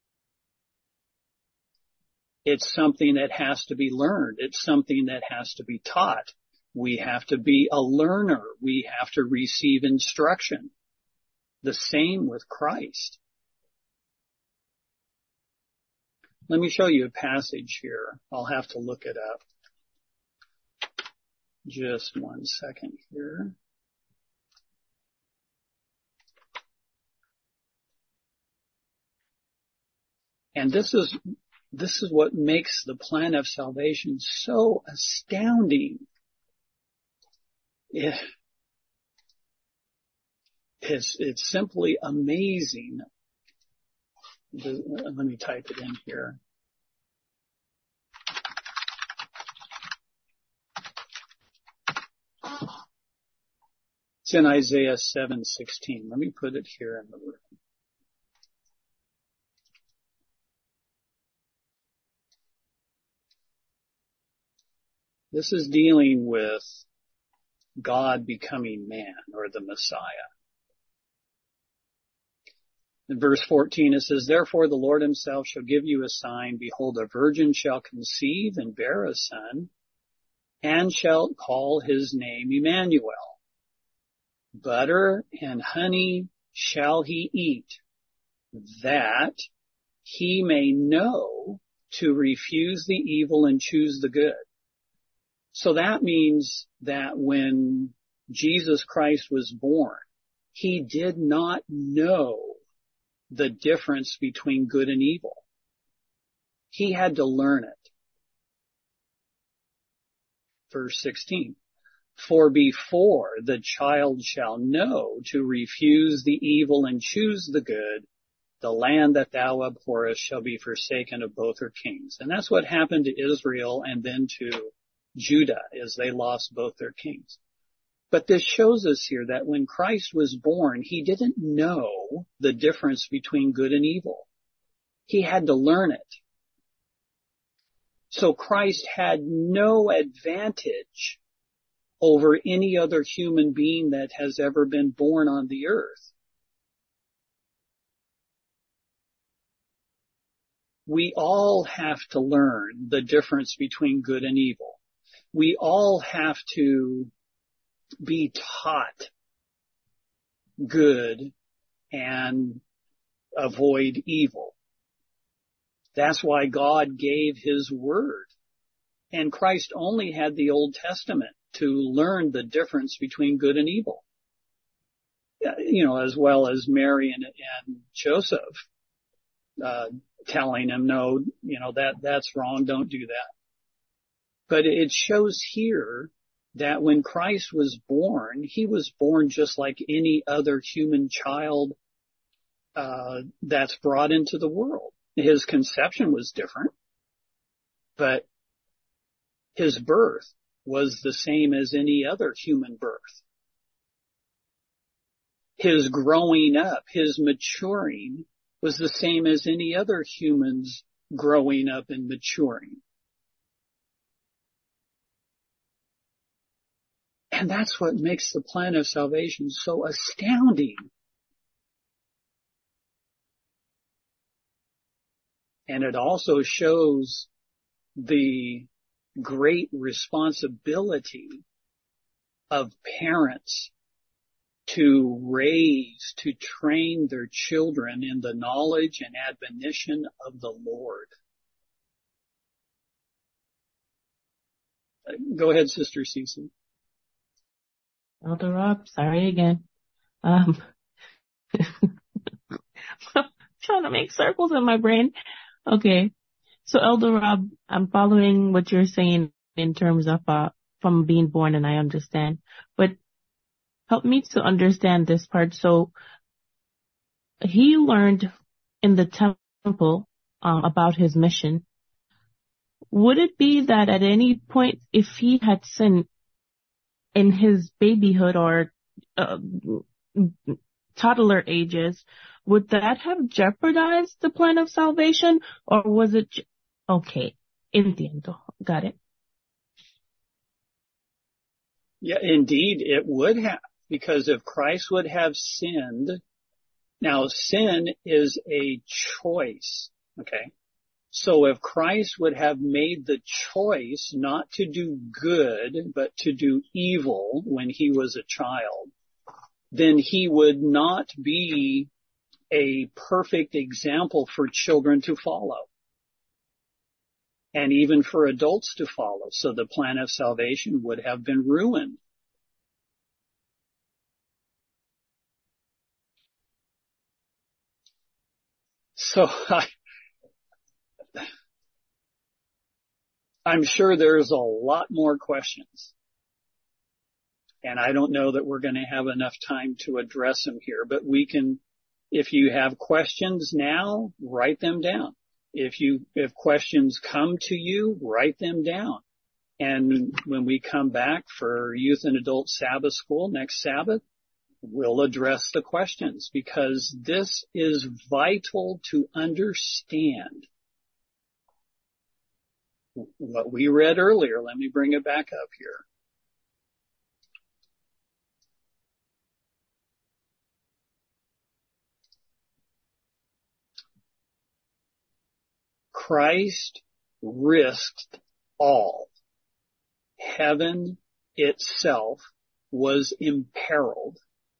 It's something that has to be learned. It's something that has to be taught. We have to be a learner. We have to receive instruction. The same with Christ. Let me show you a passage here. I'll have to look it up. Just one second here. And this is, this is what makes the plan of salvation so astounding. It, it's, it's simply amazing. Let me type it in here. It's in Isaiah seven sixteen. Let me put it here in the room. This is dealing with God becoming man, or the Messiah. In verse fourteen it says, "Therefore the Lord himself shall give you a sign. Behold, a virgin shall conceive and bear a son, and shall call his name Emmanuel. Butter and honey shall he eat, that he may know to refuse the evil and choose the good." So that means that when Jesus Christ was born, he did not know the difference between good and evil. He had to learn it. Verse sixteen. "For before the child shall know to refuse the evil and choose the good, the land that thou abhorrest shall be forsaken of both her kings." And that's what happened to Israel and then to Judah, as they lost both their kings. But this shows us here that when Christ was born, he didn't know the difference between good and evil. He had to learn it. So Christ had no advantage over any other human being that has ever been born on the earth. we all have to learn the difference between good and evil. We all have to be taught good and avoid evil. That's why God gave his word. And Christ only had the Old Testament to learn the difference between good and evil. You know, as well as Mary and, and Joseph, uh, telling him, no, you know, that, that's wrong. Don't do that. But it shows here that when Christ was born, he was born just like any other human child, uh, that's brought into the world. His conception was different, but his birth was the same as any other human birth. His growing up, his maturing was the same as any other humans growing up and maturing. And that's what makes the plan of salvation so astounding. And it also shows the great responsibility of parents to raise, to train their children in the knowledge and admonition of the Lord. Go ahead, Sister Cece. Elder Rob, sorry again. Um, I'm trying to make circles in my brain. Okay. So Elder Rob, I'm following what you're saying in terms of, uh, from being born, and I understand, but help me to understand this part. So he learned in the temple, um, about his mission. Would it be that at any point, if he had sinned in his babyhood or uh, toddler ages, would that have jeopardized the plan of salvation, or was it? J- okay, entiendo, got it. Yeah, indeed, it would have, because if Christ would have sinned, now sin is a choice, okay? So if Christ would have made the choice not to do good, but to do evil when he was a child, then he would not be a perfect example for children to follow, and even for adults to follow. So the plan of salvation would have been ruined. So I, I'm sure there's a lot more questions, and I don't know that we're going to have enough time to address them here, but we can, if you have questions now, write them down. If you, if questions come to you, write them down. And when we come back for Youth and Adult Sabbath School next Sabbath, we'll address the questions, because this is vital to understand what we read earlier. Let me bring it back up here. Christ risked all. Heaven itself was imperiled.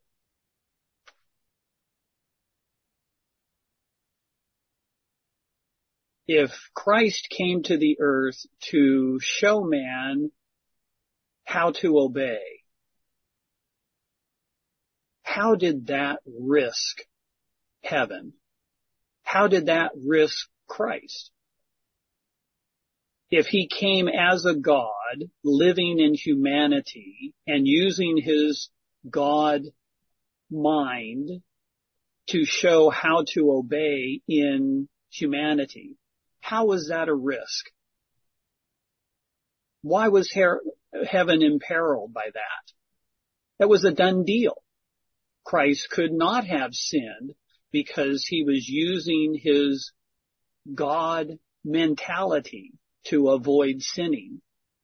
If Christ came to the earth to show man how to obey, how did that risk heaven? How did that risk Christ? If he came as a God, living in humanity and using his God mind to show how to obey in humanity, how was that a risk? Why was her- heaven imperiled by that? That was a done deal. Christ could not have sinned because he was using his God mentality to avoid sinning.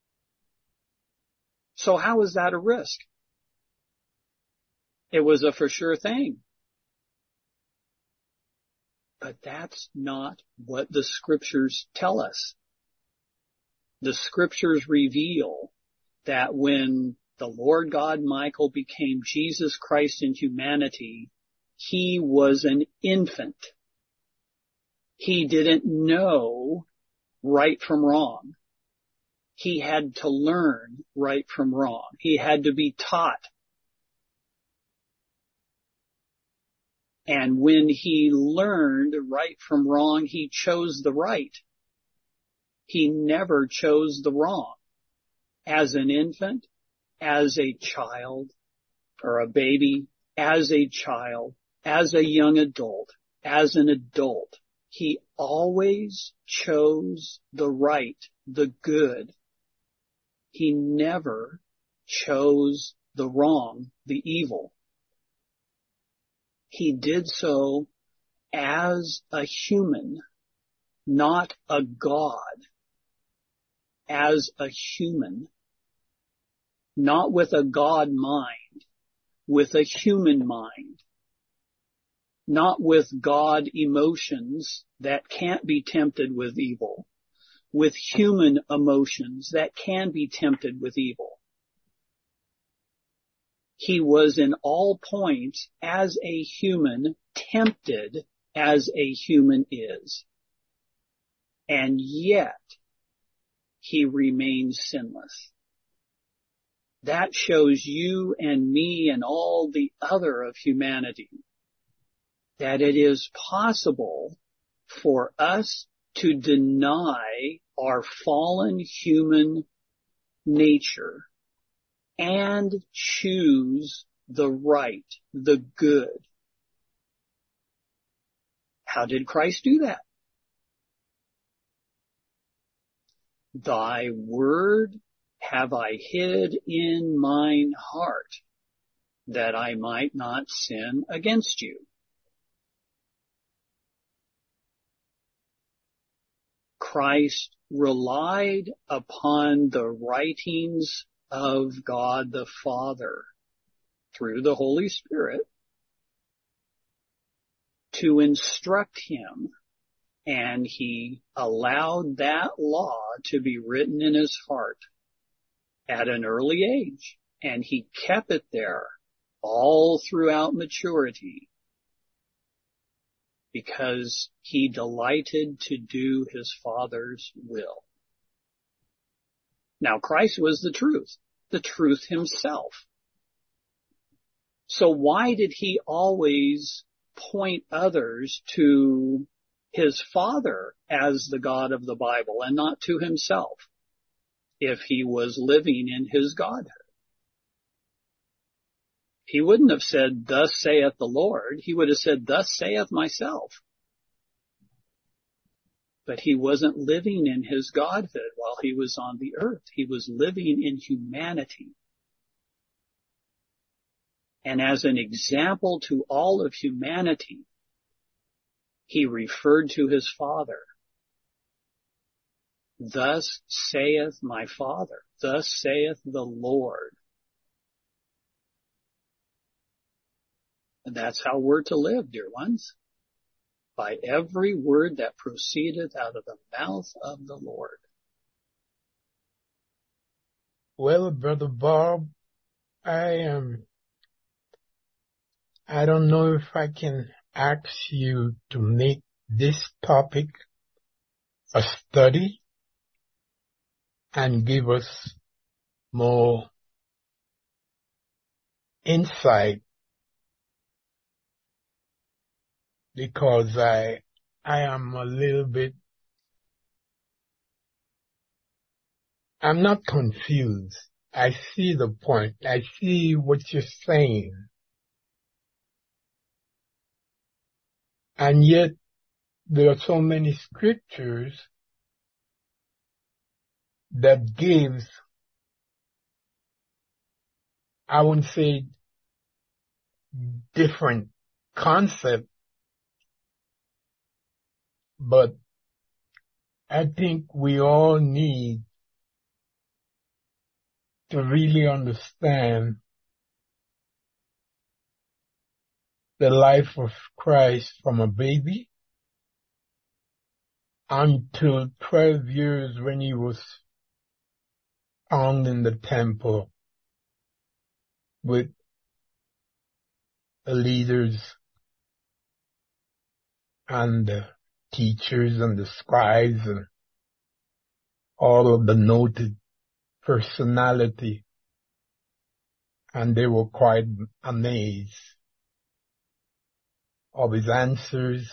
So how was that a risk? It was a for sure thing. But that's not what the scriptures tell us. The scriptures reveal that when the Lord God Michael became Jesus Christ in humanity, he was an infant. He didn't know right from wrong. He had to learn right from wrong. He had to be taught. And when he learned right from wrong, he chose the right. He never chose the wrong. As an infant, as a child, or a baby, as a child, as a young adult, as an adult, he always chose the right, the good. He never chose the wrong, the evil. He did so as a human, not a God. As a human, not with a God mind, with a human mind, not with God emotions that can't be tempted with evil, with human emotions that can be tempted with evil. He was in all points as a human, tempted as a human is. And yet, he remains sinless. That shows you and me and all the other of humanity that it is possible for us to deny our fallen human nature and choose the right, the good. How did Christ do that? Thy word have I hid in mine heart, that I might not sin against you. Christ relied upon the writings of God the Father through the Holy Spirit to instruct him. And he allowed that law to be written in his heart at an early age. And he kept it there all throughout maturity because he delighted to do his Father's will. Now, Christ was the truth, the truth himself. So why did he always point others to his Father as the God of the Bible and not to himself if he was living in his Godhood? He wouldn't have said, thus saith the Lord. He would have said, thus saith myself. But he wasn't living in his Godhood while he was on the earth. He was living in humanity. And as an example to all of humanity, he referred to his Father. Thus saith my Father. Thus saith the Lord. And that's how we're to live, dear ones. By every word that proceedeth out of the mouth of the Lord. Well, Brother Bob, I am, um, I don't know if I can ask you to make this topic a study and give us more insight, because I, I am a little bit, I'm not confused. I see the point. I see what you're saying. And yet, there are so many scriptures that gives, I wouldn't say different concept, but I think we all need to really understand the life of Christ from a baby until twelve years when he was found in the temple with the leaders and the teachers and the scribes and all of the noted personality, and they were quite amazed of his answers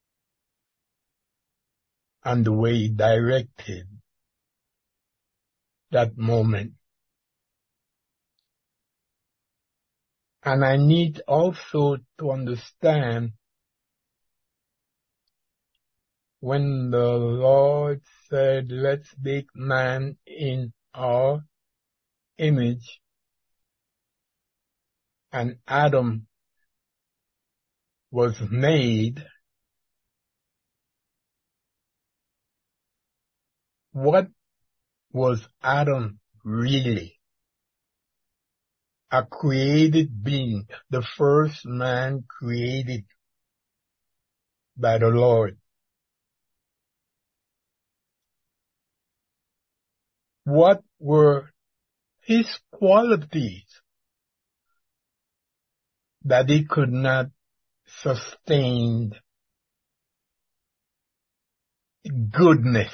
and the way he directed that moment. And I need also to understand when the Lord said, let's make man in our image, and Adam was made, what was Adam really? A created being, the first man created by the Lord. What were his qualities that he could not sustain goodness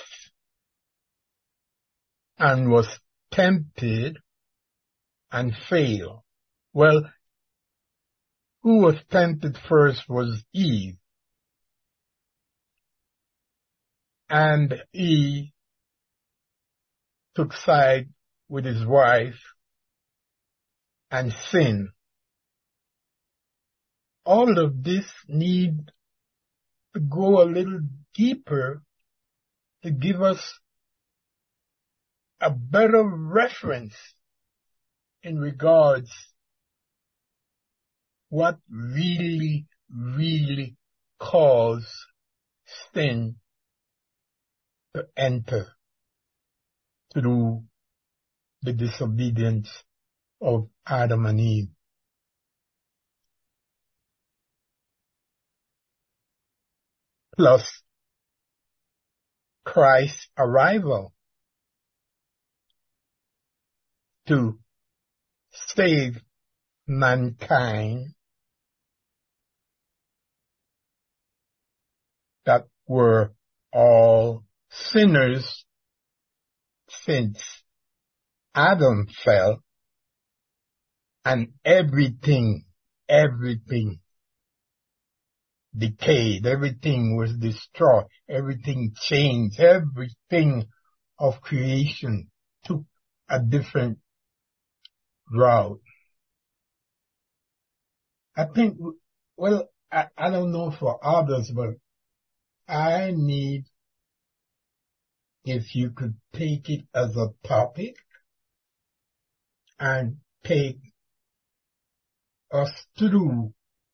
and was tempted and failed? Well, who was tempted first was Eve. And he took side with his wife and sinned. All of this need to go a little deeper to give us a better reference in regards what really, really caused sin to enter through the disobedience of Adam and Eve. Plus Christ's arrival to save mankind that were all sinners since Adam fell, and everything, everything decayed, everything was destroyed, everything changed, everything of creation took a different route. I think, well, I, I don't know for others, but I need, if you could take it as a topic and take us through,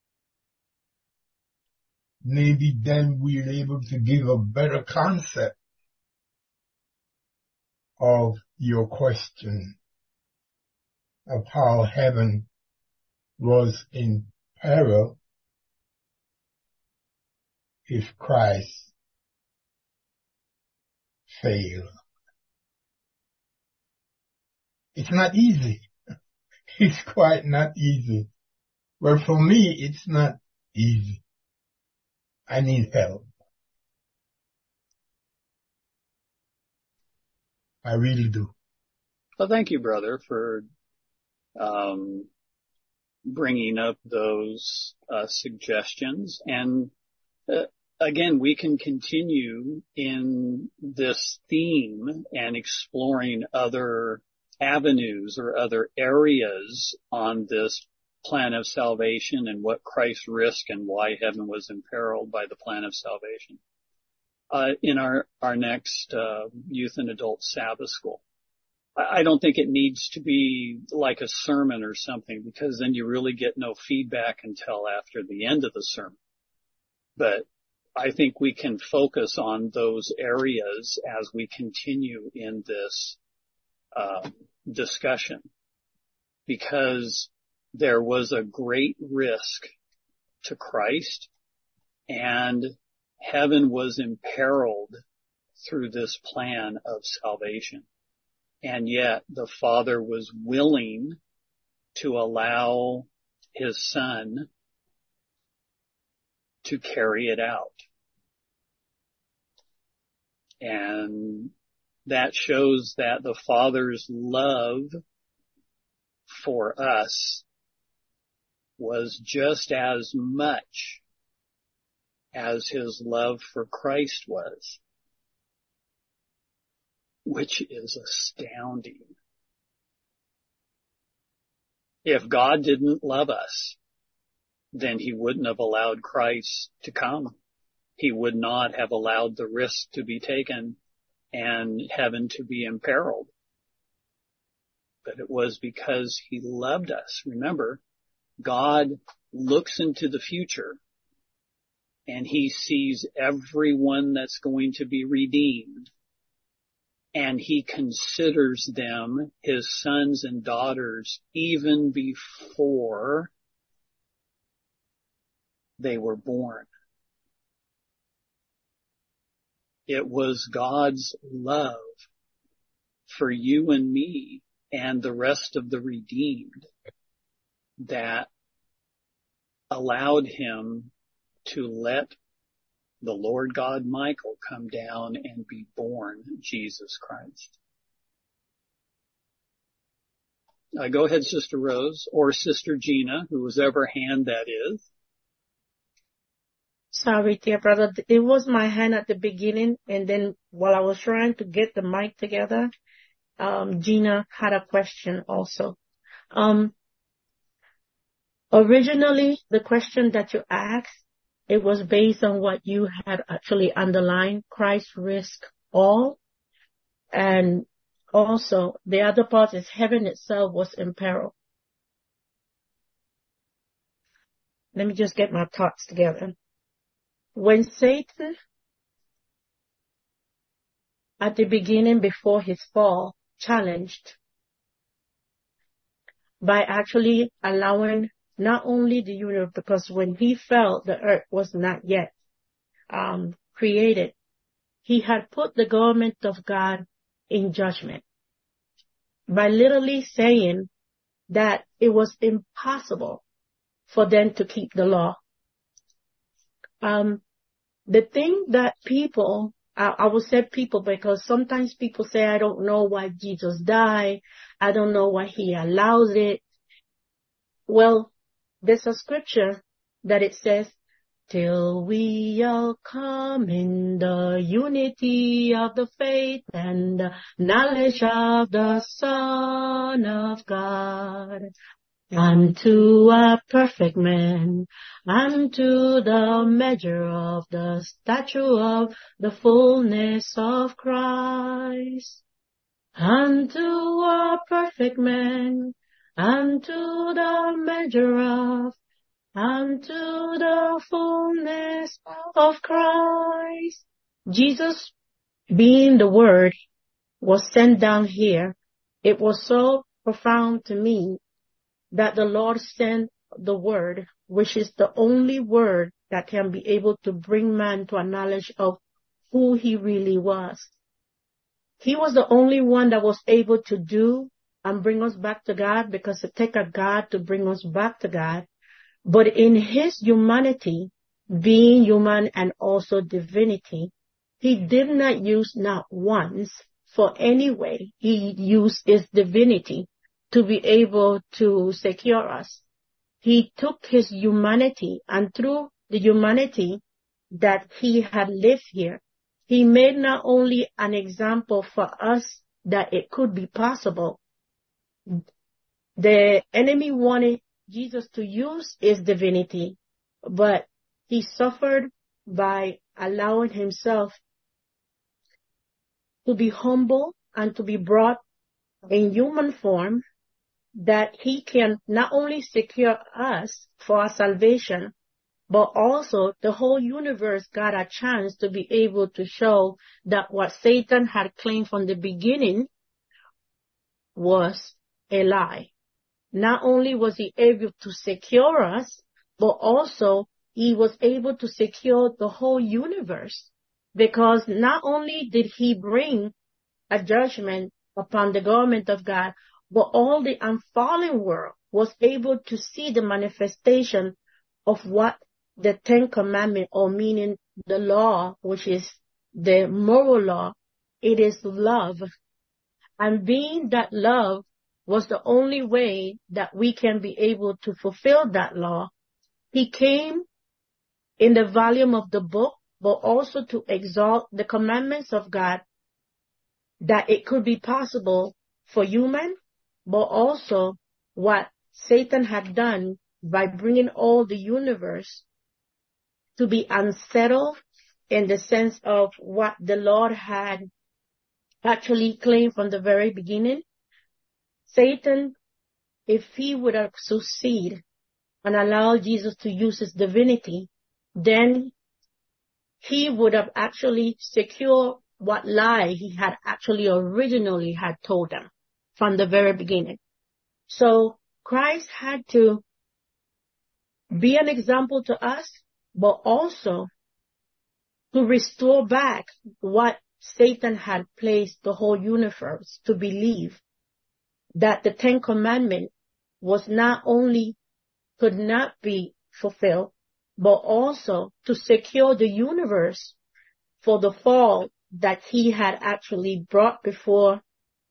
maybe then we're able to give a better concept of your question of how heaven was in peril if Christ failed. It's not easy. It's quite not easy. Well, for me, it's not easy. I need help. I really do. Well, thank you, brother, for um, bringing up those uh, suggestions. And uh, again, we can continue in this theme and exploring other avenues or other areas on this plan of salvation and what Christ risked and why heaven was imperiled by the plan of salvation uh, in our, our next uh, youth and adult Sabbath school. I don't think it needs to be like a sermon or something, because then you really get no feedback until after the end of the sermon. But I think we can focus on those areas as we continue in this uh, discussion, because there was a great risk to Christ, and heaven was imperiled through this plan of salvation. And yet the Father was willing to allow his Son to carry it out. And that shows that the Father's love for us was just as much as his love for Christ was, which is astounding. If God didn't love us, then he wouldn't have allowed Christ to come. He would not have allowed the risk to be taken and heaven to be imperiled. But it was because he loved us. Remember, God looks into the future and he sees everyone that's going to be redeemed, and he considers them his sons and daughters even before they were born. It was God's love for you and me and the rest of the redeemed that allowed him to let the Lord God Michael come down and be born Jesus Christ. Uh, go ahead, Sister Rose, or Sister Gina, whoever hand that is. Sorry, dear brother. It was my hand at the beginning, and then while I was trying to get the mic together, um, Gina had a question also. Um, originally, the question that you asked, it was based on what you had actually underlined, Christ risked all. And also, the other part is heaven itself was in peril. Let me just get my thoughts together. When Satan, at the beginning before his fall, challenged by actually allowing not only the universe, because when he fell, the earth was not yet um, created. He had put the government of God in judgment by literally saying that it was impossible for them to keep the law. Um, the thing that people, I, I will say people because sometimes people say, I don't know why Jesus died. I don't know why he allows it. Well, there's a scripture that it says, till we all come in the unity of the faith and the knowledge of the Son of God, unto a perfect man, unto the measure of the stature of the fullness of Christ, unto a perfect man, unto the measure of, unto the fullness of Christ. Jesus, being the Word, was sent down here. It was so profound to me that the Lord sent the Word, which is the only word that can be able to bring man to a knowledge of who he really was. He was the only one that was able to do and bring us back to God, because it takes a God to bring us back to God. But in his humanity, being human and also divinity, he did not use not once for any way. He used his divinity to be able to secure us. He took his humanity, and through the humanity that he had lived here, he made not only an example for us that it could be possible. The enemy wanted Jesus to use his divinity, but he suffered by allowing himself to be humble and to be brought in human form, that he can not only secure us for our salvation, but also the whole universe got a chance to be able to show that what Satan had claimed from the beginning was a lie. Not only was he able to secure us, but also he was able to secure the whole universe. because not only did he bring a judgment upon the government of God, but all the unfallen world was able to see the manifestation of what the Ten Commandments, or meaning the law, which is the moral law, it is love. And being that love was the only way that we can be able to fulfill that law, he came in the volume of the book, but also to exalt the commandments of God, that it could be possible for human, but also what Satan had done by bringing all the universe to be unsettled in the sense of what the Lord had actually claimed from the very beginning. Satan, if he would have succeeded and allowed Jesus to use his divinity, then he would have actually secured what lie he had actually originally had told them from the very beginning. So Christ had to be an example to us, but also to restore back what Satan had placed the whole universe to believe, that the Ten Commandments was not only could not be fulfilled, but also to secure the universe for the fall that he had actually brought before,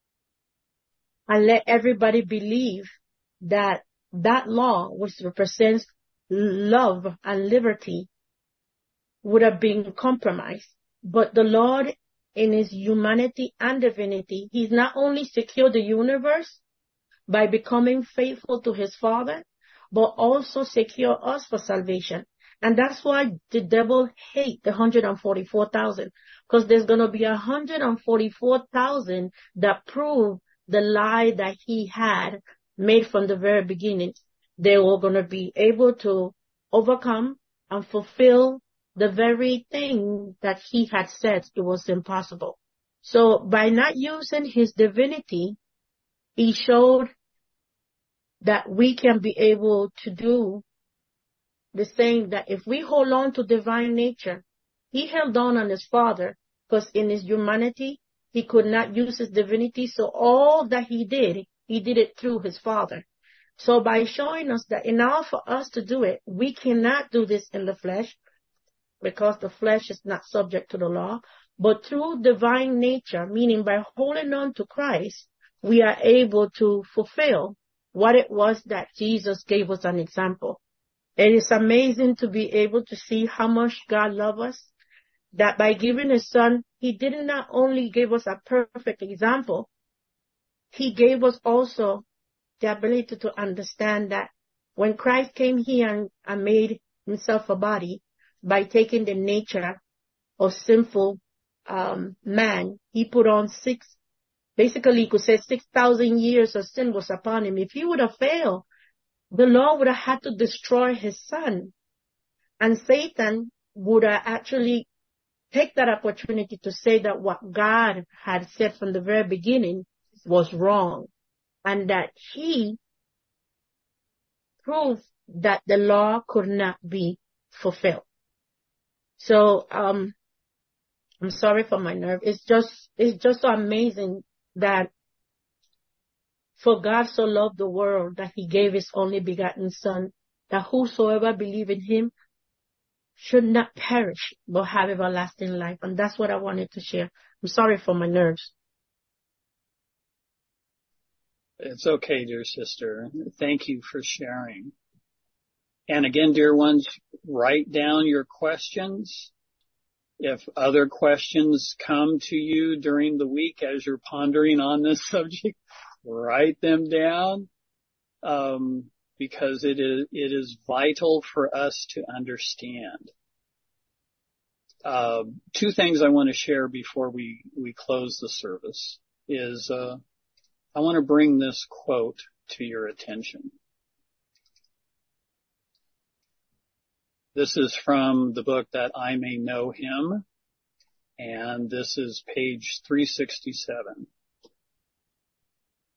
and let everybody believe that that law, which represents love and liberty, would have been compromised. But the Lord, in his humanity and divinity, he's not only secured the universe by becoming faithful to his Father, but also secure us for salvation. And that's why the devil hates the one hundred forty-four thousand, because there's going to be one hundred forty-four thousand that prove the lie that he had made from the very beginning. They were going to be able to overcome and fulfill the very thing that he had said it was impossible. So by not using his divinity, he showed that we can be able to do the same, that if we hold on to divine nature, he held on on his Father, because in his humanity, he could not use his divinity. So all that he did, he did it through his Father. So by showing us that in order for us to do it, we cannot do this in the flesh, because the flesh is not subject to the law, but through divine nature, meaning by holding on to Christ, we are able to fulfill what it was that Jesus gave us an example. It is amazing to be able to see how much God loves us, that by giving his Son, he did not only give us a perfect example, he gave us also the ability to understand that when Christ came here and, and made himself a body, by taking the nature of sinful um, man, he put on six, basically you could say six thousand years of sin was upon him. If he would have failed, the Lord would have had to destroy his Son. And Satan would have actually take that opportunity to say that what God had said from the very beginning was wrong, and that he proved that the law could not be fulfilled. So, um, I'm sorry for my nerve. It's just, it's just so amazing that for God so loved the world that he gave his only begotten Son, that whosoever believe in him should not perish, but have everlasting life. And that's what I wanted to share. I'm sorry for my nerves. It's okay, dear sister. Thank you for sharing. And again, dear ones, write down your questions. If other questions come to you during the week as you're pondering on this subject, write them down, um, because it is, it is vital for us to understand. Uh, two things I want to share before we, we close the service is, uh, I want to bring this quote to your attention. This is from the book That I May Know Him, and this is page three sixty-seven.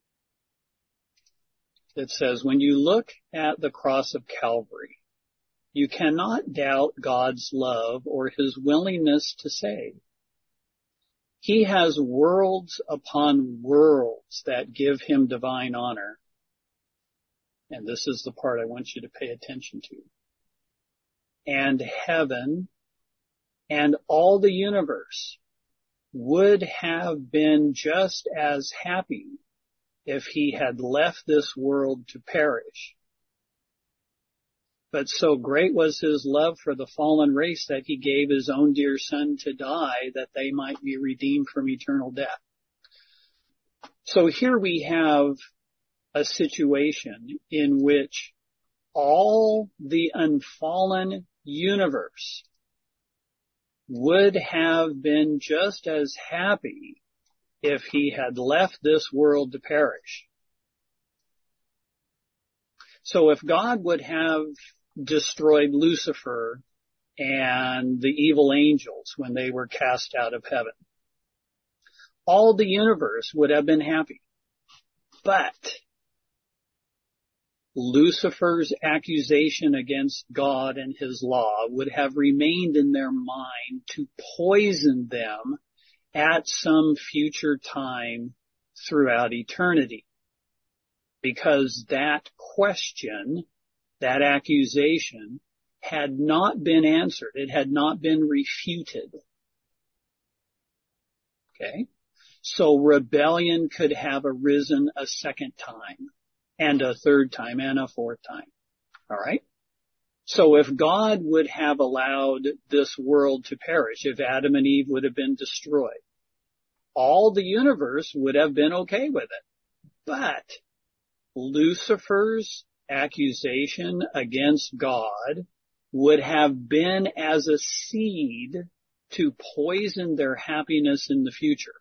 It says, when you look at the cross of Calvary, You cannot doubt God's love or his willingness to save. He has worlds upon worlds that give him divine honor. And this is the part I want you to pay attention to. And heaven and all the universe would have been just as happy if he had left this world to perish. But so great was his love for the fallen race that he gave his own dear son to die that they might be redeemed from eternal death. So here we have a situation in which all the unfallen universe would have been just as happy if he had left this world to perish. So if God would have destroyed Lucifer and the evil angels when they were cast out of heaven, all the universe would have been happy. But Lucifer's accusation against God and his law would have remained in their mind to poison them at some future time throughout eternity. Because that question, that accusation, had not been answered. It had not been refuted. Okay? So rebellion could have arisen a second time, and a third time, and a fourth time. All right? So if God would have allowed this world to perish, if Adam and Eve would have been destroyed, all the universe would have been okay with it. But Lucifer's accusation against God would have been as a seed to poison their happiness in the future.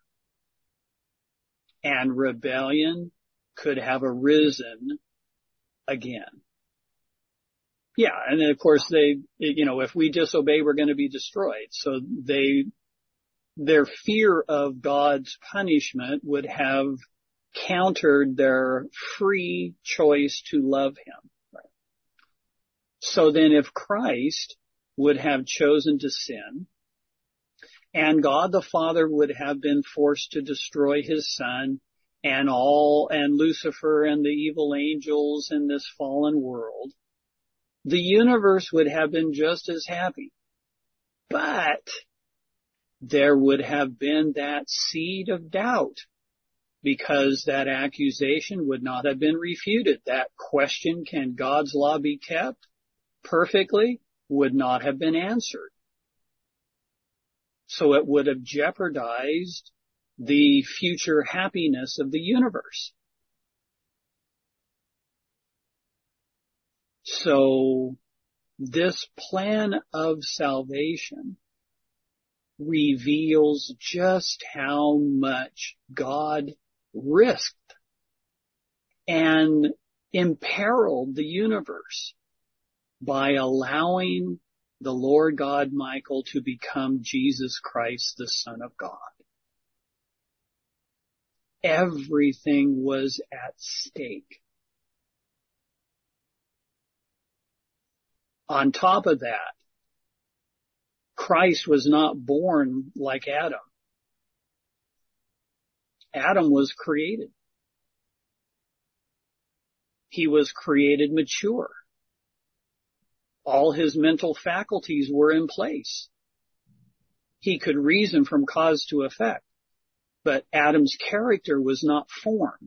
And rebellion could have arisen again. Yeah, and then of course they, you know, if we disobey, we're going to be destroyed. So they, their fear of God's punishment would have countered their free choice to love him. Right? So then if Christ would have chosen to sin, and God the Father would have been forced to destroy his son, and all, and Lucifer and the evil angels in this fallen world, the universe would have been just as happy. But there would have been that seed of doubt, because that accusation would not have been refuted. That question, can God's law be kept perfectly, would not have been answered. So it would have jeopardized the future happiness of the universe. So this plan of salvation reveals just how much God risked and imperiled the universe by allowing the Lord God Michael to become Jesus Christ, the Son of God. Everything was at stake. On top of that, Christ was not born like Adam. Adam was created. He was created mature. All his mental faculties were in place. He could reason from cause to effect, but Adam's character was not formed.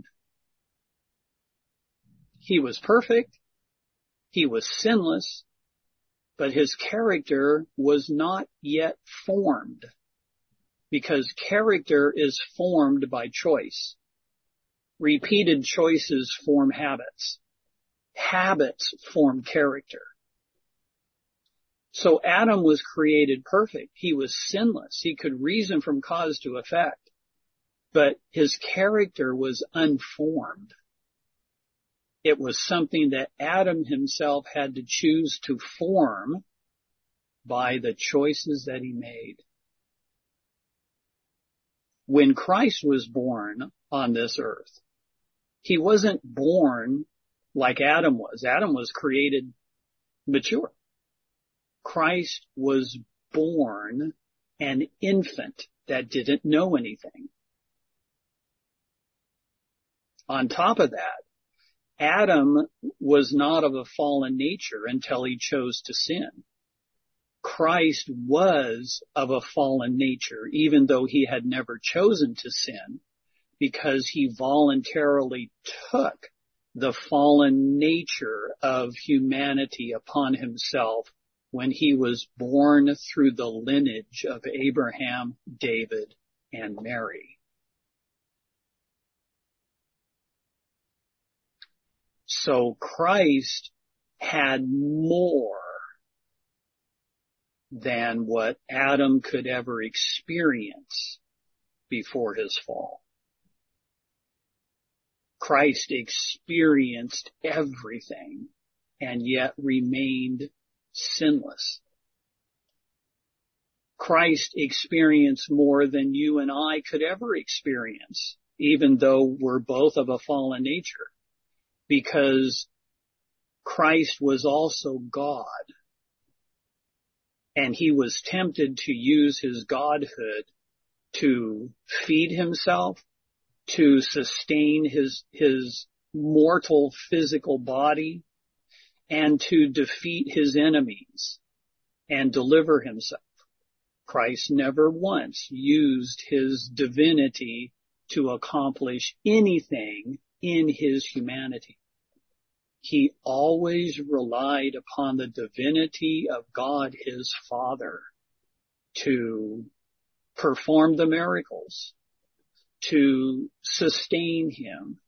He was perfect. He was sinless, but his character was not yet formed, because character is formed by choice. Repeated choices form habits. Habits form character. So Adam was created perfect. He was sinless. He could reason from cause to effect, but his character was unformed. It was something that Adam himself had to choose to form by the choices that he made. When Christ was born on this earth, he wasn't born like Adam was. Adam was created mature. Christ was born an infant that didn't know anything. On top of that, Adam was not of a fallen nature until he chose to sin. Christ was of a fallen nature, even though he had never chosen to sin, because he voluntarily took the fallen nature of humanity upon himself when he was born through the lineage of Abraham, David, and Mary. So Christ had more than what Adam could ever experience before his fall. Christ experienced everything and yet remained sinless. Christ experienced more than you and I could ever experience, even though we're both of a fallen nature, because Christ was also God. And he was tempted to use his godhood to feed himself, to sustain his, his mortal physical body, and to defeat his enemies and deliver himself. Christ never once used his divinity to accomplish anything in his humanity. He always relied upon the divinity of God, his Father, to perform the miracles, to sustain him,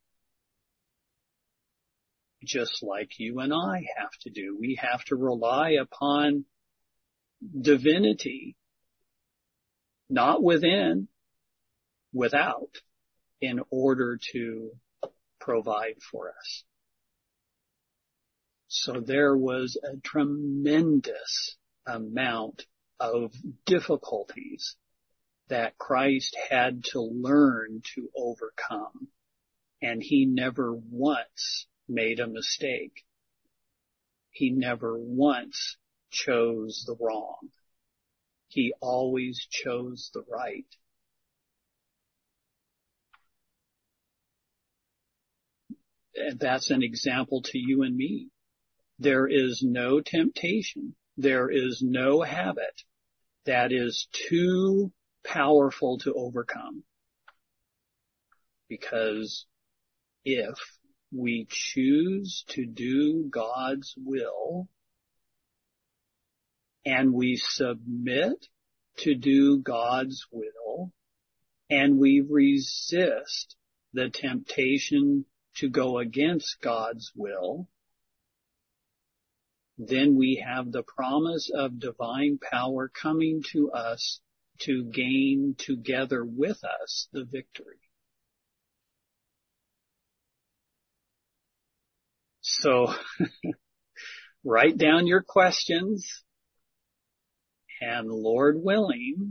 just like you and I have to do. We have to rely upon divinity, not within, without, in order to provide for us. So there was a tremendous amount of difficulties that Christ had to learn to overcome. And he never once made a mistake. He never once chose the wrong. He always chose the right. And that's an example to you and me. There is no temptation, there is no habit that is too powerful to overcome. Because if we choose to do God's will and we submit to do God's will and we resist the temptation to go against God's will, then we have the promise of divine power coming to us to gain together with us the victory. So write down your questions, and Lord willing,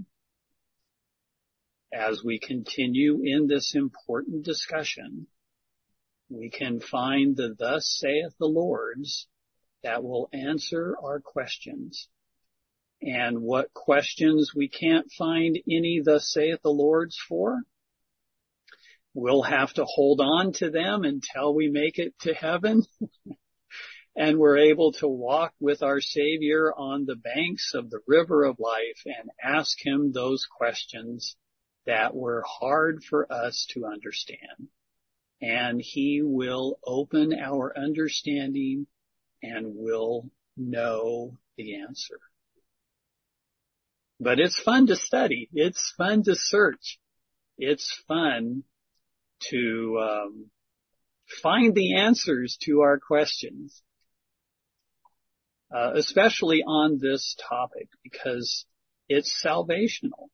as we continue in this important discussion, we can find the thus saith the Lord's that will answer our questions. And what questions we can't find any thus saith the Lord's for, we'll have to hold on to them until we make it to heaven and we're able to walk with our Savior on the banks of the river of life and ask him those questions that were hard for us to understand. And he will open our understanding and we'll know the answer. But it's fun to study. It's fun to search. It's fun to um, find the answers to our questions, uh, especially on this topic, because it's salvational.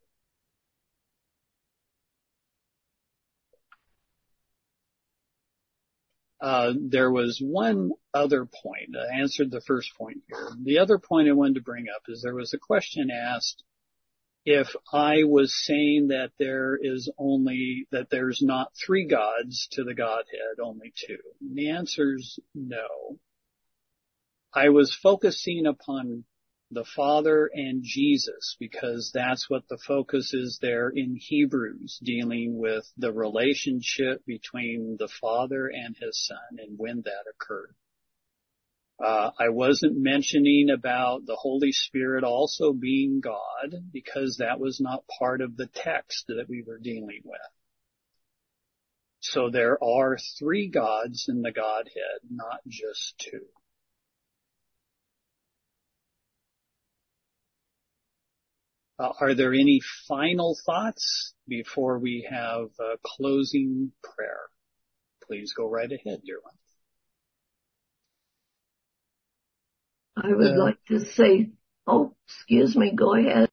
Uh, there was one other point. I answered the first point here. The other point I wanted to bring up is there was a question asked if I was saying that there is only, that there's not three gods to the Godhead, only two. And the answer is no. I was focusing upon the Father and Jesus, because that's what the focus is there in Hebrews, dealing with the relationship between the Father and His Son and when that occurred. Uh, I wasn't mentioning about the Holy Spirit also being God, because that was not part of the text that we were dealing with. So there are three gods in the Godhead, not just two. Uh, are there any final thoughts before we have a closing prayer? Please go right ahead, dear one. I would Uh, like to say, oh, excuse me, go ahead.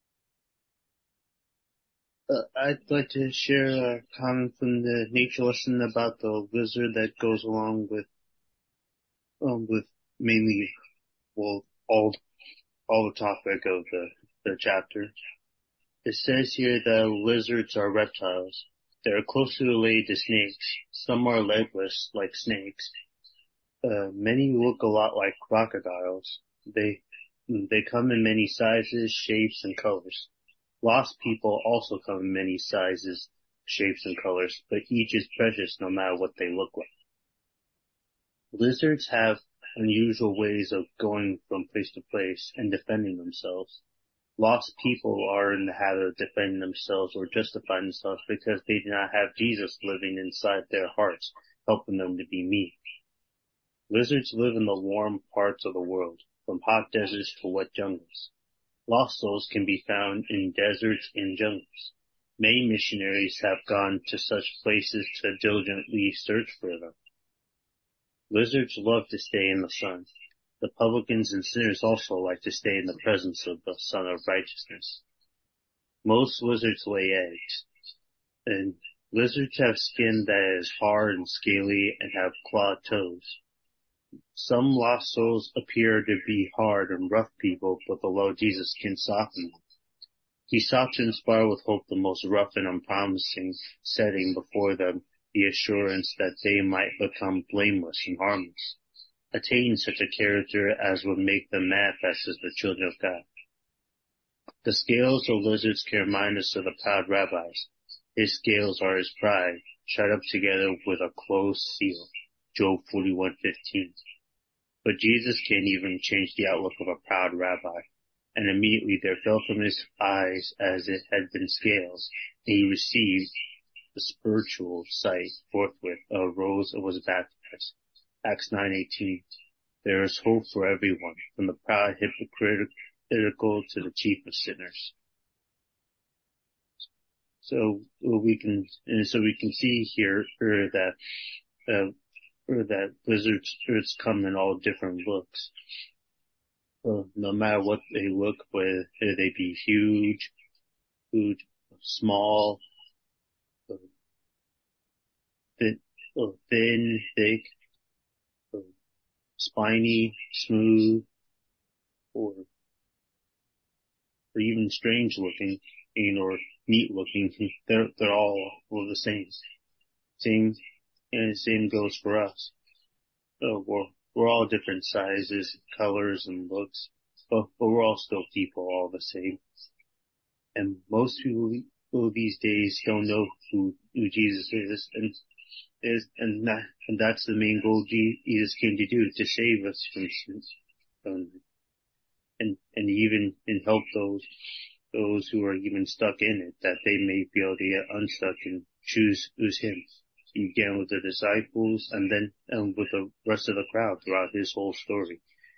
uh, I'd like to share a comment from the nature lesson about the lizard that goes along with, um, with mainly, well, all, all the topic of the, the chapter. It says here that lizards are reptiles. They are closely related to snakes. Some are legless, like snakes. Uh, many look a lot like crocodiles. They, they come in many sizes, shapes, and colors. Lost people also come in many sizes, shapes, and colors, but each is precious no matter what they look like. Lizards have unusual ways of going from place to place and defending themselves. Lost people are in the habit of defending themselves or justifying themselves because they do not have Jesus living inside their hearts, helping them to be meek. Lizards live in the warm parts of the world, from hot deserts to wet jungles. Lost souls can be found in deserts and jungles. Many missionaries have gone to such places to diligently search for them. Lizards love to stay in the sun. The publicans and sinners also like to stay in the presence of the Son of Righteousness. Most lizards lay eggs, and lizards have skin that is hard and scaly and have clawed toes. Some lost souls appear to be hard and rough people, but the Lord Jesus can soften them. He sought to inspire with hope the most rough and unpromising, setting before them the assurance that they might become blameless and harmless, attain such a character as would make them manifest as the children of God. The scales of lizards can remind us of the proud rabbis. His scales are his pride, shut up together with a closed seal. Job forty-one fifteen. But Jesus can even change the outlook of a proud rabbi, and immediately there fell from his eyes as it had been scales, and he received the spiritual sight forthwith, arose and was baptized. Acts nine eighteen. There is hope for everyone, from the proud hypocritical to the chief of sinners. So we can, and so we can see here that, uh, or that lizards, lizards come in all different looks. Uh, no matter what they look, whether they be huge, huge, small, uh, thin, uh, thin, thick, uh, spiny, smooth, or, or even strange looking, you know, or neat looking. They're, they're all, all the same. Same, and the same goes for us. Uh, we're, we're all different sizes, colors, and looks, but, but we're all still people, all the same. And most people, people these days don't know who, who Jesus is, and is, and that, and that's the main goal Jesus came to do, to save us from sins, um, and, and even, and help those, those who are even stuck in it, that they may be able to get unstuck and choose, choose Him. He began with the disciples and then um, with the rest of the crowd throughout his whole story.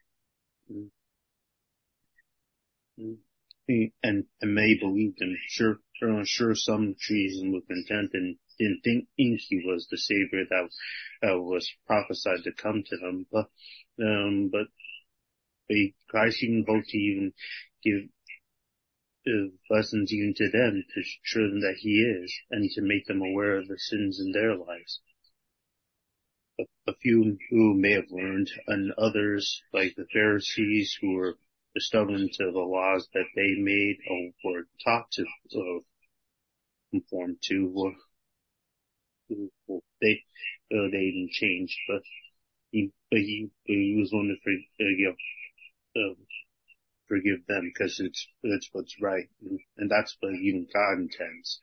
Mm-hmm. And, and many believed him. Sure, sure some treason with content and didn't think he was the Savior that uh, was prophesied to come to them. But, um, but they, Christ even hoped to even give Uh, lessons even to them to show them that He is, and to make them aware of the sins in their lives. A, a few who may have learned, and others, like the Pharisees, who were stubborn to the laws that they made or were taught to uh, conform to, or well, they uh, they didn't change, but he, but he, but he was willing to uh, you know, uh, forgive them because it's, it's what's right. And, and that's what even God intends.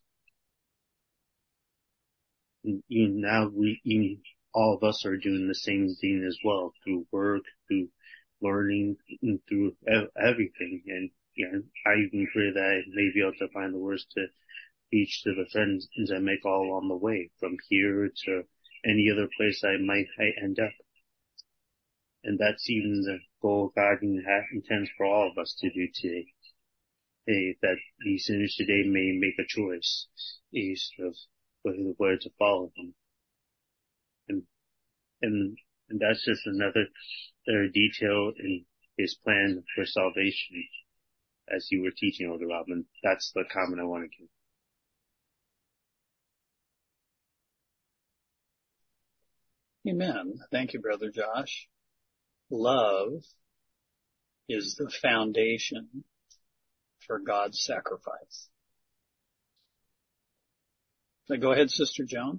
And even now we, even all of us are doing the same thing as well, through work, through learning, and through ev- everything. And, you know, I even pray that I may be able to find the words to teach to the friends I make all along the way, from here to any other place I might end up. And that's even the goal God intends for all of us to do today. Hey, that these sinners today may make a choice is of whether to follow Him. And, and, and that's just another, another detail in His plan for salvation, as you were teaching, Elder Robin. That's the comment I want to give. Amen. Thank you, Brother Josh. Love is the foundation for God's sacrifice. So go ahead, Sister Joan.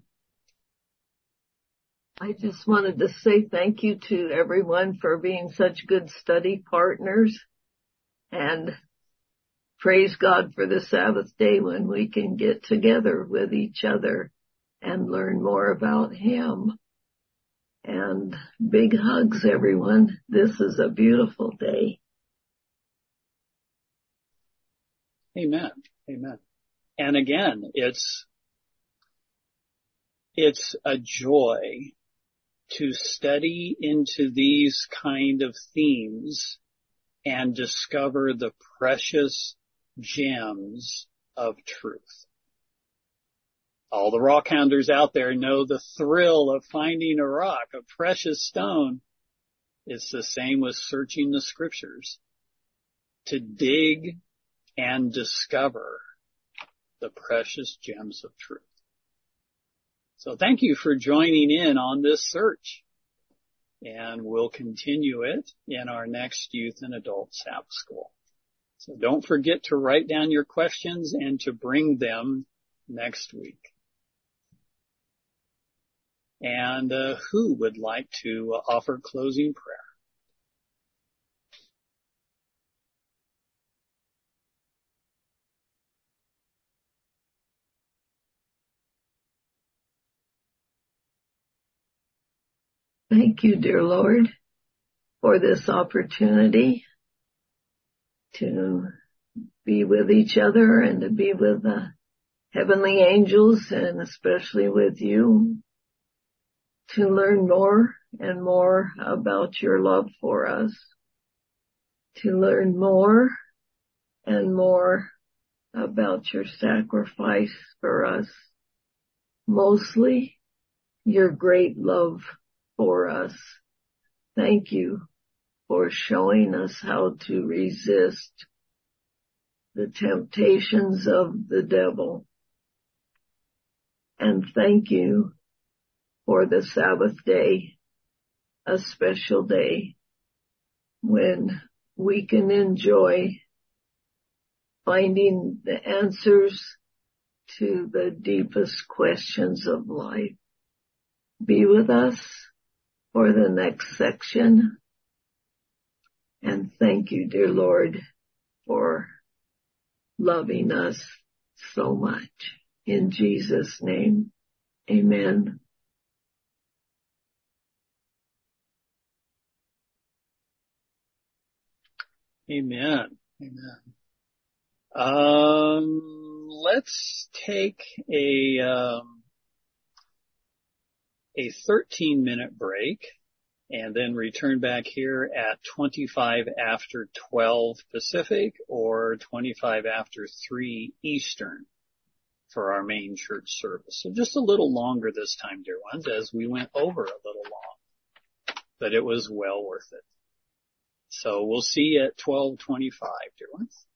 I just wanted to say thank you to everyone for being such good study partners, and praise God for the Sabbath day when we can get together with each other and learn more about Him. And big hugs, everyone. This is a beautiful day. Amen. Amen. And again, it's, it's a joy to study into these kind of themes and discover the precious gems of truth. All the rock hounders out there know the thrill of finding a rock, a precious stone. It's the same with searching the scriptures to dig and discover the precious gems of truth. So thank you for joining in on this search, and we'll continue it in our next Youth and Adult Sabbath School. So don't forget to write down your questions and to bring them next week. And uh, who would like to uh, offer closing prayer? Thank you, dear Lord, for this opportunity to be with each other and to be with the heavenly angels, and especially with you, to learn more and more about your love for us, to learn more and more about your sacrifice for us, mostly your great love for us. Thank you for showing us how to resist the temptations of the devil. And thank you for the Sabbath day, a special day when we can enjoy finding the answers to the deepest questions of life. Be with us for the next section. And thank you, dear Lord, for loving us so much. In Jesus' name, amen. Amen. Amen. Um, let's take a, um, a thirteen minute break and then return back here at twenty-five after twelve Pacific or twenty-five after three Eastern for our main church service. So just a little longer this time, dear ones, as we went over a little long, but it was well worth it. So we'll see you at twelve twenty-five, dear ones.